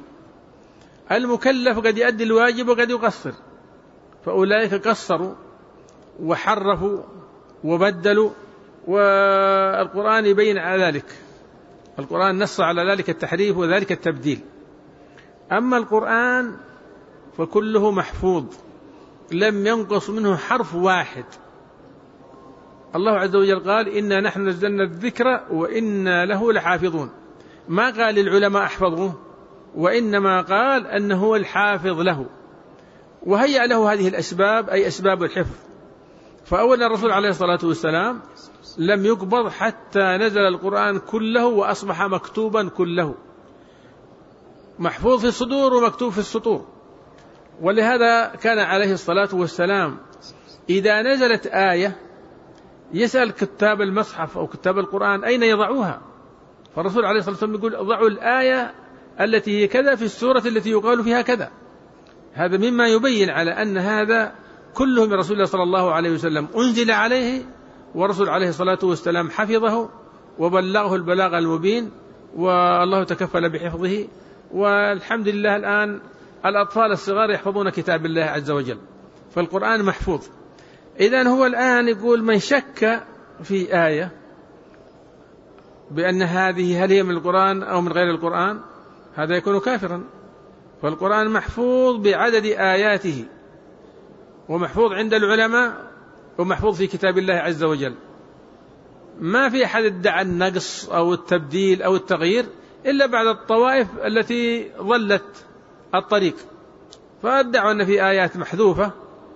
المكلف قد يؤدي الواجب وقد يقصر، فأولئك قصروا وحرفوا وبدلوا، والقرآن يبين على ذلك. القرآن نص على ذلك التحريف وذلك التبديل. أما القرآن فكله محفوظ، لم ينقص منه حرف واحد. الله عز وجل قال: إنا نحن نزلنا الذكر وإنا له لحافظون. ما قال العلماء احفظوه، وإنما قال أنه هو الحافظ له، وهيأ له هذه الأسباب، أي أسباب الحفظ. فأولا الرسول عليه الصلاة والسلام لم يقبض حتى نزل القرآن كله وأصبح مكتوبا كله، محفوظ في الصدور ومكتوب في السطور. ولهذا كان عليه الصلاة والسلام إذا نزلت آية يسأل كتاب المصحف أو كتاب القرآن أين يضعوها، فالرسول عليه الصلاة والسلام يقول: ضعوا الآية التي هي كذا في السورة التي يقال فيها كذا. هذا مما يبين على أن هذا كله من رسول الله صلى الله عليه وسلم أنزل عليه، ورسول عليه الصلاة والسلام حفظه وبلغه البلاغ المبين، والله تكفل بحفظه. والحمد لله الآن الأطفال الصغار يحفظون كتاب الله عز وجل، فالقرآن محفوظ. إذن هو الآن يقول: من شك في آية بأن هذه هل هي من القرآن أو من غير القرآن، هذا يكون كافرا. فالقرآن محفوظ بعدد آياته، ومحفوظ عند العلماء، ومحفوظ في كتاب الله عز وجل. ما في أحد ادعى النقص أو التبديل أو التغيير إلا بعد الطوائف التي ضلت الطريق، فادعوا أن في آيات محذوفة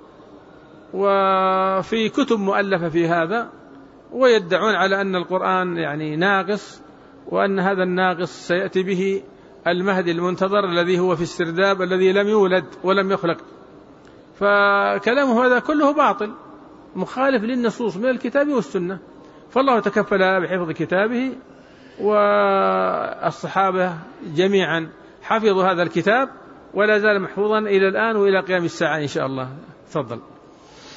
وفي كتب مؤلفة في هذا، ويدعون على أن القرآن يعني ناقص، وأن هذا الناقص سيأتي به المهدي المنتظر الذي هو في السرداب الذي لم يولد ولم يخلق. فكلامه هذا كله باطل مخالف للنصوص من الكتاب والسنة. فالله تكفل بحفظ كتابه، والصحابة جميعا حفظوا هذا الكتاب ولا زال محفوظا إلى الآن وإلى قيام الساعة إن شاء الله. تفضل.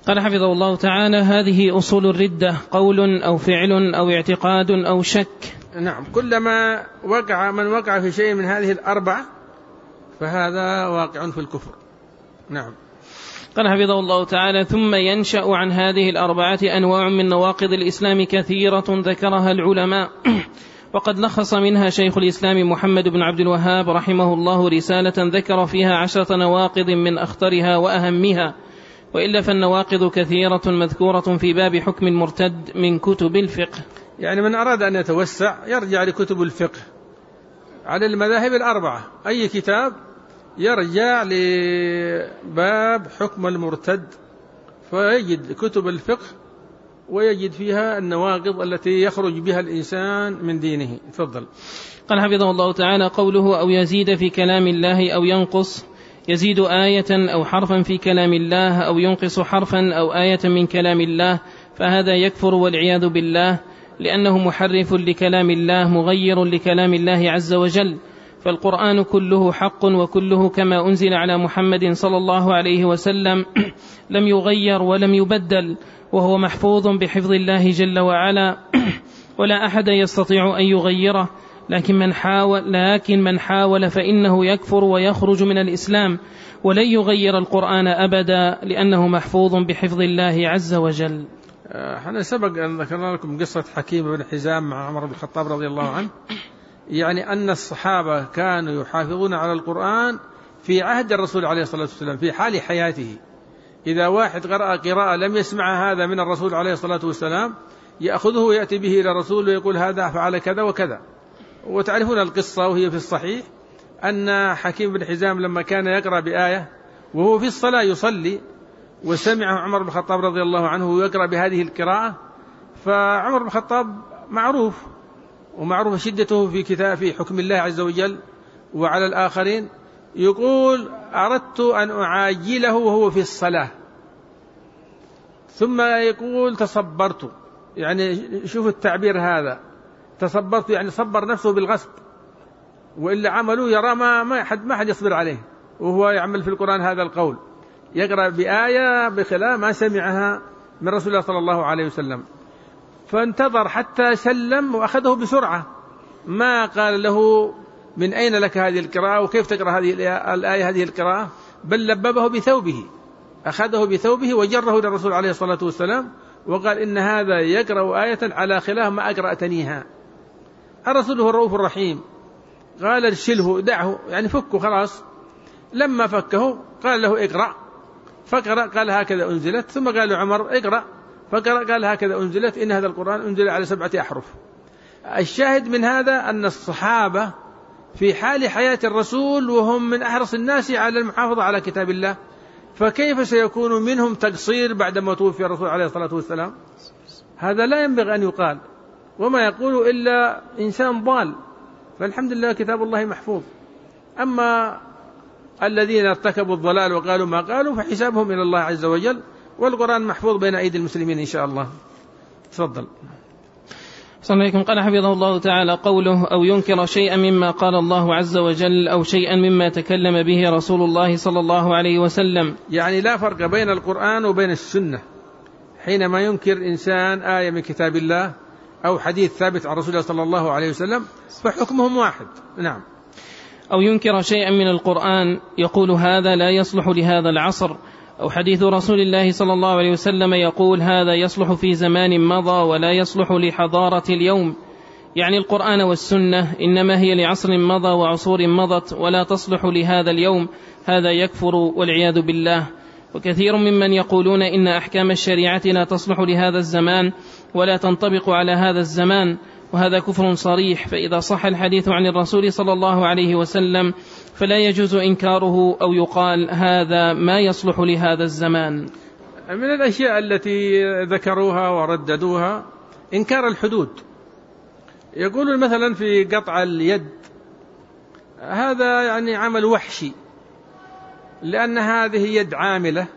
قال حفظه الله تعالى: هذه أصول الردة: قول أو فعل أو اعتقاد أو شك. نعم، كلما من وقع في شيء من هذه الأربعة فهذا واقع في الكفر. نعم. قال حفظه الله تعالى: ثم ينشأ عن هذه الأربعة أنواع من نواقض الإسلام كثيرة ذكرها العلماء، وقد لخص منها شيخ الإسلام محمد بن عبد الوهاب رحمه الله رسالة ذكر فيها 10 نواقض من أخطرها وأهمها، وإلا فالنواقض كثيرة مذكورة في باب حكم المرتد من كتب الفقه. يعني من أراد أن يتوسع يرجع لكتب الفقه على المذاهب الأربعة، أي كتاب يرجع لباب حكم المرتد فيجد كتب الفقه ويجد فيها النواقض التي يخرج بها الإنسان من دينه. تفضل. قال حفظه الله تعالى: قوله أو يزيد في كلام الله أو ينقص: يزيد آية أو حرفا في كلام الله أو ينقص حرفا أو آية من كلام الله، فهذا يكفر والعياذ بالله، لأنه محرف لكلام الله مغير لكلام الله عز وجل. فالقرآن كله حق وكله كما أنزل على محمد صلى الله عليه وسلم لم يغير ولم يبدل، وهو محفوظ بحفظ الله جل وعلا، ولا أحد يستطيع أن يغيره، لكن من حاول فإنه يكفر ويخرج من الإسلام، ولن يغير القرآن أبدا لأنه محفوظ بحفظ الله عز وجل. احنا سبق أن ذكرنا لكم قصة حكيم بن حزام مع عمر بن الخطاب رضي الله عنه، يعني أن الصحابة كانوا يحافظون على القرآن في عهد الرسول عليه الصلاة والسلام في حال حياته. إذا واحد قرأ قراءة لم يسمع هذا من الرسول عليه الصلاة والسلام يأخذه ويأتي به إلى الرسول ويقول هذا فعل كذا وكذا. وتعرفون القصة وهي في الصحيح أن حكيم بن حزام لما كان يقرأ بآية وهو في الصلاة يصلي وسمعه عمر بن الخطاب رضي الله عنه يقرأ بهذه القراءة، فعمر بن الخطاب معروف شدته في حكم الله عز وجل وعلى الآخرين، يقول أردت أن أعاجله وهو في الصلاة، ثم يقول تصبرت، يعني شوف التعبير هذا، تصبرت يعني صبر نفسه بالغصب، وإلا عمله يرى ما حد يصبر عليه، وهو يعمل في القرآن هذا القول، يقرأ بآية بخلاف ما سمعها من رسول الله صلى الله عليه وسلم. فانتظر حتى سلم وأخذه بسرعة، ما قال له من أين لك هذه القراءة وكيف تقرأ هذه الآية هذه القراءة، بل لببه بثوبه، أخذه بثوبه وجره للرسول عليه الصلاة والسلام وقال إن هذا يقرأ آية على خلاف ما أقرأتنيها. الرسول هو الرؤوف الرحيم، قال ارسله دعه، يعني فكه خلاص. لما فكه قال له اقرأ، فقرأ قال هكذا أنزلت، ثم قال له عمر اقرأ، فقرأ قال هكذا أنزلت، إن هذا القرآن أنزل على 7 أحرف. الشاهد من هذا أن الصحابة في حال حياة الرسول وهم من أحرص الناس على المحافظة على كتاب الله، فكيف سيكون منهم تقصير بعدما توفي الرسول عليه الصلاة والسلام؟ هذا لا ينبغي أن يقال، وما يقول إلا إنسان ضال، فالحمد لله كتاب الله محفوظ. أما الذين ارتكبوا الضلال وقالوا ما قالوا فحسابهم إلى الله عز وجل، والقرآن محفوظ بين أيدي المسلمين إن شاء الله. تفضل. صلى الله عليه. قال حفظه الله تعالى: قوله أو ينكر شيئا مما قال الله عز وجل أو شيئا مما تكلم به رسول الله صلى الله عليه وسلم، يعني لا فرق بين القرآن وبين السنة. حينما ينكر إنسان آية من كتاب الله أو حديث ثابت عن رسول الله صلى الله عليه وسلم فحكمهم واحد. نعم. أو ينكر شيئا من القرآن يقول هذا لا يصلح لهذا العصر، أو حديث رسول الله صلى الله عليه وسلم يقول هذا يصلح في زمان مضى ولا يصلح لحضارة اليوم، يعني القرآن والسنة إنما هي لعصر مضى وعصور مضت ولا تصلح لهذا اليوم، هذا يكفر والعياذ بالله. وكثير ممن يقولون إن أحكام الشريعة لا تصلح لهذا الزمان ولا تنطبق على هذا الزمان، وهذا كفر صريح. فإذا صح الحديث عن الرسول صلى الله عليه وسلم فلا يجوز إنكاره أو يقال هذا ما يصلح لهذا الزمان. من الأشياء التي ذكروها ورددوها إنكار الحدود. يقولون مثلا في قطع اليد هذا يعني عمل وحشي، لأن هذه يد عاملة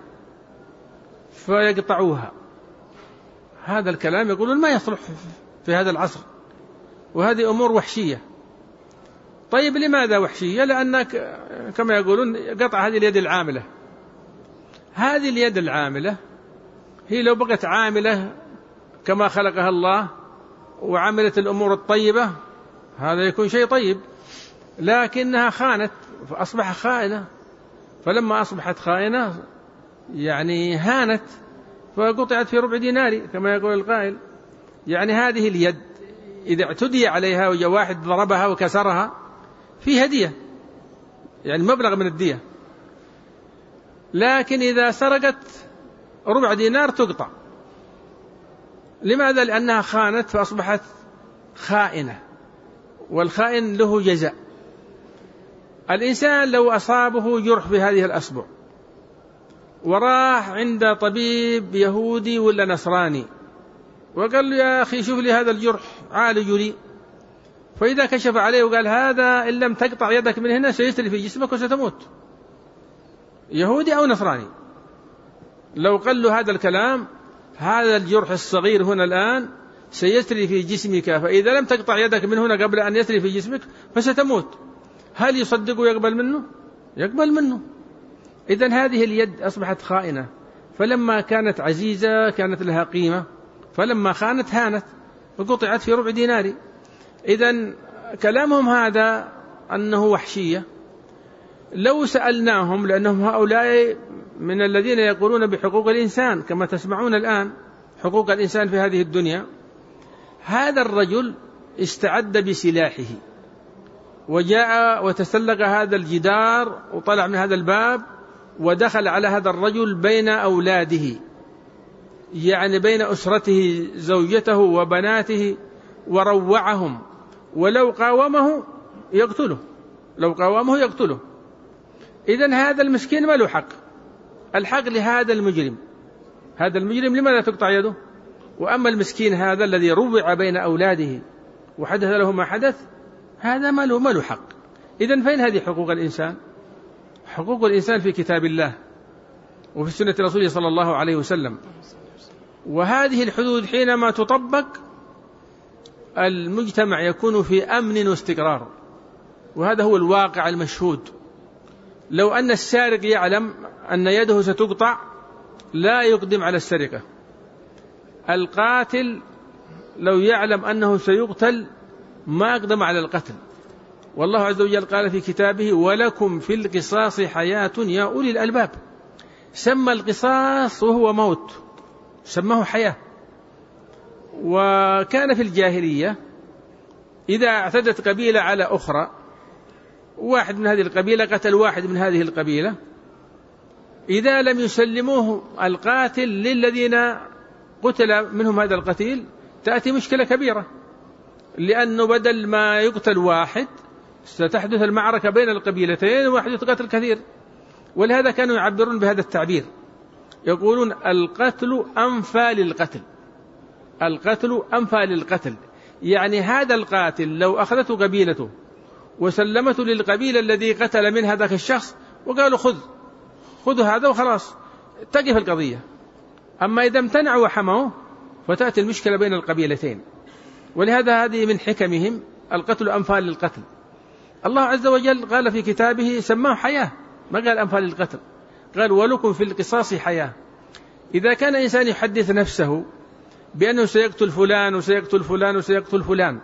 فيقطعوها. هذا الكلام يقولون ما يصلح في هذا العصر، وهذه أمور وحشية. طيب لماذا وحشية؟ لأنك كما يقولون قطع هذه اليد العاملة. هذه اليد العاملة هي لو بقت عاملة كما خلقها الله وعملت الأمور الطيبة هذا يكون شيء طيب، لكنها خانت فأصبح خائنة، فلما أصبحت خائنة يعني هانت فقطعت في ربع دينار كما يقول القائل. يعني هذه اليد إذا اعتدي عليها وجاء واحد ضربها وكسرها في هدية، يعني مبلغ من الدية، لكن إذا سرقت ربع دينار تقطع. لماذا؟ لأنها خانت فأصبحت خائنة، والخائن له جزاء. الإنسان لو أصابه جرح في هذه الأصبع وراح عند طبيب يهودي ولا نصراني وقال له يا أخي شوف لي هذا الجرح عالج لي، فإذا كشف عليه وقال هذا إن لم تقطع يدك من هنا سيسري في جسمك وستموت، يهودي أو نصراني، لو قال له هذا الكلام هذا الجرح الصغير هنا الآن سيسري في جسمك، فإذا لم تقطع يدك من هنا قبل أن يسري في جسمك فستموت، هل يصدق ويقبل منه؟ يقبل منه. إذن هذه اليد أصبحت خائنة، فلما كانت عزيزة كانت لها قيمة، فلما خانت هانت وقطعت في ربع دينار. إذن كلامهم هذا أنه وحشية. لو سألناهم، لأنهم هؤلاء من الذين يقولون بحقوق الإنسان كما تسمعون الآن حقوق الإنسان في هذه الدنيا، هذا الرجل استعد بسلاحه وجاء وتسلق هذا الجدار وطلع من هذا الباب ودخل على هذا الرجل بين أولاده، يعني بين أسرته زوجته وبناته، وروعهم، ولو قاومه يقتله، لو قاومه يقتله. إذن هذا المسكين ما له حق، الحق لهذا المجرم. هذا المجرم لماذا تقطع يده؟ وأما المسكين هذا الذي روع بين أولاده وحدث له ما حدث هذا ما له حق. إذن فين هذه حقوق الإنسان؟ حقوق الإنسان في كتاب الله وفي سنة رسوله صلى الله عليه وسلم. وهذه الحدود حينما تطبق المجتمع يكون في أمن واستقرار، وهذا هو الواقع المشهود. لو أن السارق يعلم أن يده ستقطع لا يقدم على السرقة. القاتل لو يعلم أنه سيقتل ما أقدم على القتل. والله عز وجل قال في كتابه ولكم في القصاص حياة يا أولي الألباب. سمى القصاص وهو موت، سماه حياة. وكان في الجاهلية إذا اعتدت قبيلة على أخرى، واحد من هذه القبيلة قتل واحد من هذه القبيلة، إذا لم يسلموه القاتل للذين قتل منهم هذا القتيل تأتي مشكلة كبيرة، لأنه بدل ما يقتل واحد ستحدث المعركة بين القبيلتين ويحدث قتل كثير. ولهذا كانوا يعبرون بهذا التعبير، يقولون القتل أنفى للقتل، القتل أنفى للقتل. يعني هذا القاتل لو أخذته قبيلته وسلمته للقبيلة الذي قتل من هذاك الشخص وقالوا خذوا هذا وخلاص تقف القضية. أما إذا امتنعوا وحموه فتأتي المشكلة بين القبيلتين. ولهذا هذه من حكمهم، القتل أنفى للقتل. الله عز وجل قال في كتابه سماه حياة، ما قال أنفى للقتل، قال ولكم في القصاص حياة. إذا كان إنسان يحدث نفسه بأنه سيقتل فلان وسيقتل فلان وسيقتل فلان،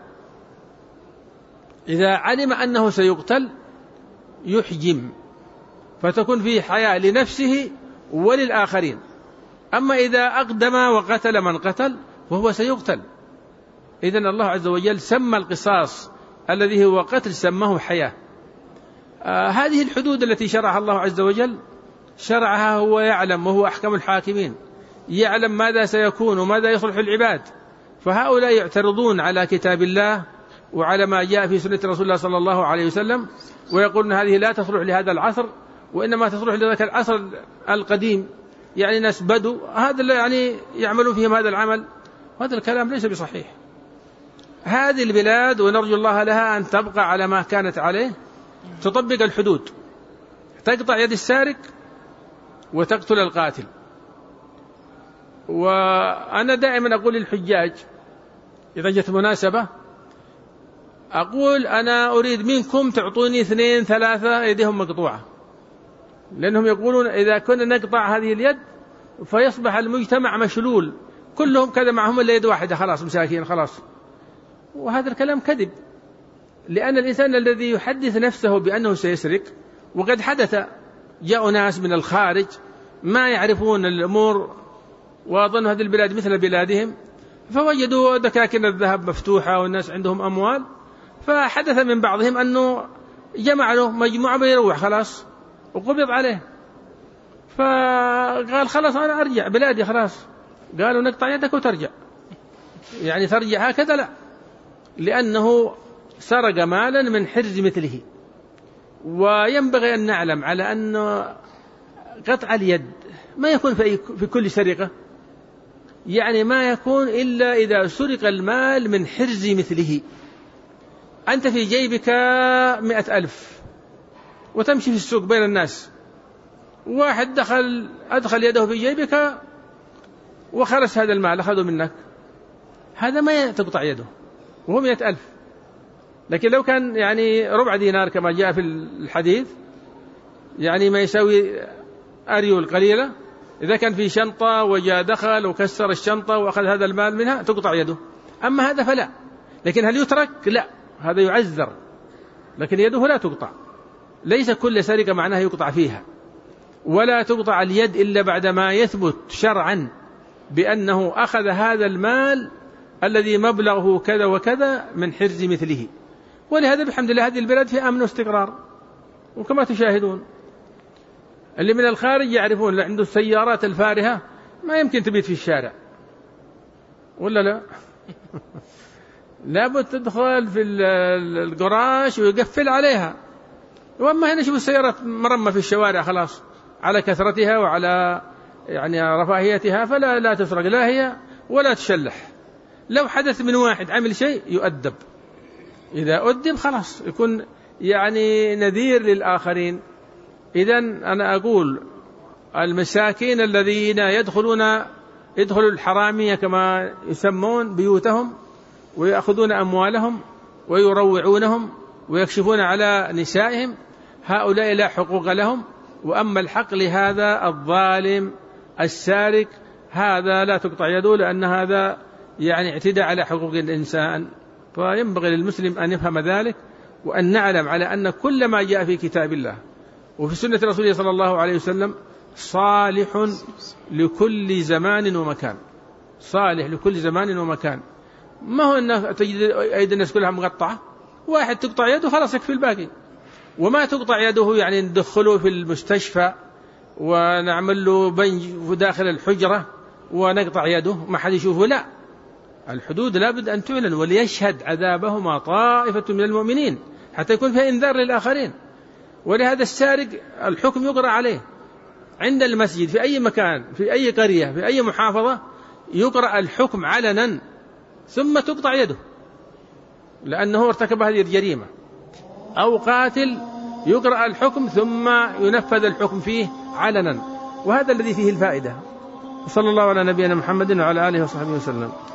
إذا علم أنه سيقتل يحجم فتكون فيه حياة لنفسه وللآخرين. أما إذا أقدم وقتل من قتل فهو سيقتل. إذن الله عز وجل سمى القصاص الذي هو قتل سماه حياة. هذه الحدود التي شرعها الله عز وجل شرعها هو يعلم، وهو أحكم الحاكمين، يعلم ماذا سيكون وماذا يصلح العباد. فهؤلاء يعترضون على كتاب الله وعلى ما جاء في سنة رسول الله صلى الله عليه وسلم، ويقولون هذه لا تصلح لهذا العصر وإنما تصلح لذلك العصر القديم، يعني ناس بدو هذا يعني يعملون فيهم هذا العمل. هذا الكلام ليس بصحيح. هذه البلاد ونرجو الله لها أن تبقى على ما كانت عليه، تطبق الحدود، تقطع يد السارق وتقتل القاتل. وأنا دائما أقول للحجاج إذا جت مناسبة، أقول أنا أريد منكم تعطوني 2 3 يدهم مقطوعة، لأنهم يقولون إذا كنا نقطع هذه اليد فيصبح المجتمع مشلول، كلهم كذا معهم إلا يد واحدة، خلاص مساكين خلاص. وهذا الكلام كذب، لأن الإنسان الذي يحدث نفسه بأنه سيسرق وقد حدث، جاءوا ناس من الخارج ما يعرفون الأمور وأظن هذه البلاد مثل بلادهم، فوجدوا دكاكين الذهب مفتوحة والناس عندهم أموال، فحدث من بعضهم أنه جمع له مجموعة بيروح خلاص وقبض عليه، فقال خلاص أنا أرجع بلادي خلاص. قالوا نقطع يدك وترجع، يعني ترجع هكذا؟ لا، لأنه سرق مالا من حرز مثله. وينبغي أن نعلم على أن قطع اليد ما يكون في كل سرقة، يعني ما يكون إلا إذا سرق المال من حرز مثله. أنت في جيبك 100,000 وتمشي في السوق بين الناس، واحد أدخل يده في جيبك وخرس هذا المال أخذه منك، هذا ما تقطع يده وهو 100,000. لكن لو كان يعني ربع دينار كما جاء في الحديث، يعني ما يساوي أريول قليلة، إذا كان في شنطة وجاء دخل وكسر الشنطة وأخذ هذا المال منها تقطع يده. أما هذا فلا. لكن هل يترك؟ لا، هذا يعذر، لكن يده لا تقطع. ليس كل سرقة معناها يقطع فيها، ولا تقطع اليد إلا بعدما يثبت شرعا بأنه أخذ هذا المال الذي مبلغه كذا وكذا من حرز مثله. ولهذا بحمد الله هذه البلاد في أمن واستقرار، وكما تشاهدون اللي من الخارج يعرفون اللي عنده السيارات الفارهة ما يمكن تبيت في الشارع، ولا لا؟ لابد تدخل في القراش ويقفل عليها. وأما هنا شوف السيارات مرمى في الشوارع خلاص على كثرتها وعلى يعني رفاهيتها، فلا لا تسرق لا هي ولا تشلح. لو حدث من واحد عمل شيء يؤدب، إذا أدب خلاص يكون يعني نذير للآخرين. إذن أنا أقول المساكين الذين يدخلوا الحرامية كما يسمون بيوتهم ويأخذون أموالهم ويروعونهم ويكشفون على نسائهم، هؤلاء لا حقوق لهم. وأما الحق لهذا الظالم السارق هذا لا تقطع يده، لأن هذا يعني اعتداء على حقوق الإنسان. فينبغي للمسلم أن يفهم ذلك، وأن نعلم على أن كل ما جاء في كتاب الله وفي سنة رسوله صلى الله عليه وسلم صالح لكل زمان ومكان، صالح لكل زمان ومكان. ما هو أن تجد أيدي الناس كلها مقطعة، واحد تقطع يده خلاص يكفي الباقي. وما تقطع يده يعني ندخله في المستشفى ونعمل له بنج داخل الحجرة ونقطع يده ما حد يشوفه، لا، الحدود لابد أن تعلن وليشهد عذابهما طائفة من المؤمنين حتى يكون فيها إنذار للآخرين. ولهذا السارق الحكم يقرأ عليه عند المسجد في أي مكان في أي قرية في أي محافظة، يقرأ الحكم علنا ثم تقطع يده لأنه ارتكب هذه الجريمة. أو قاتل يقرأ الحكم ثم ينفذ الحكم فيه علنا، وهذا الذي فيه الفائدة. صلى الله على نبينا محمد وعلى آله وصحبه وسلم.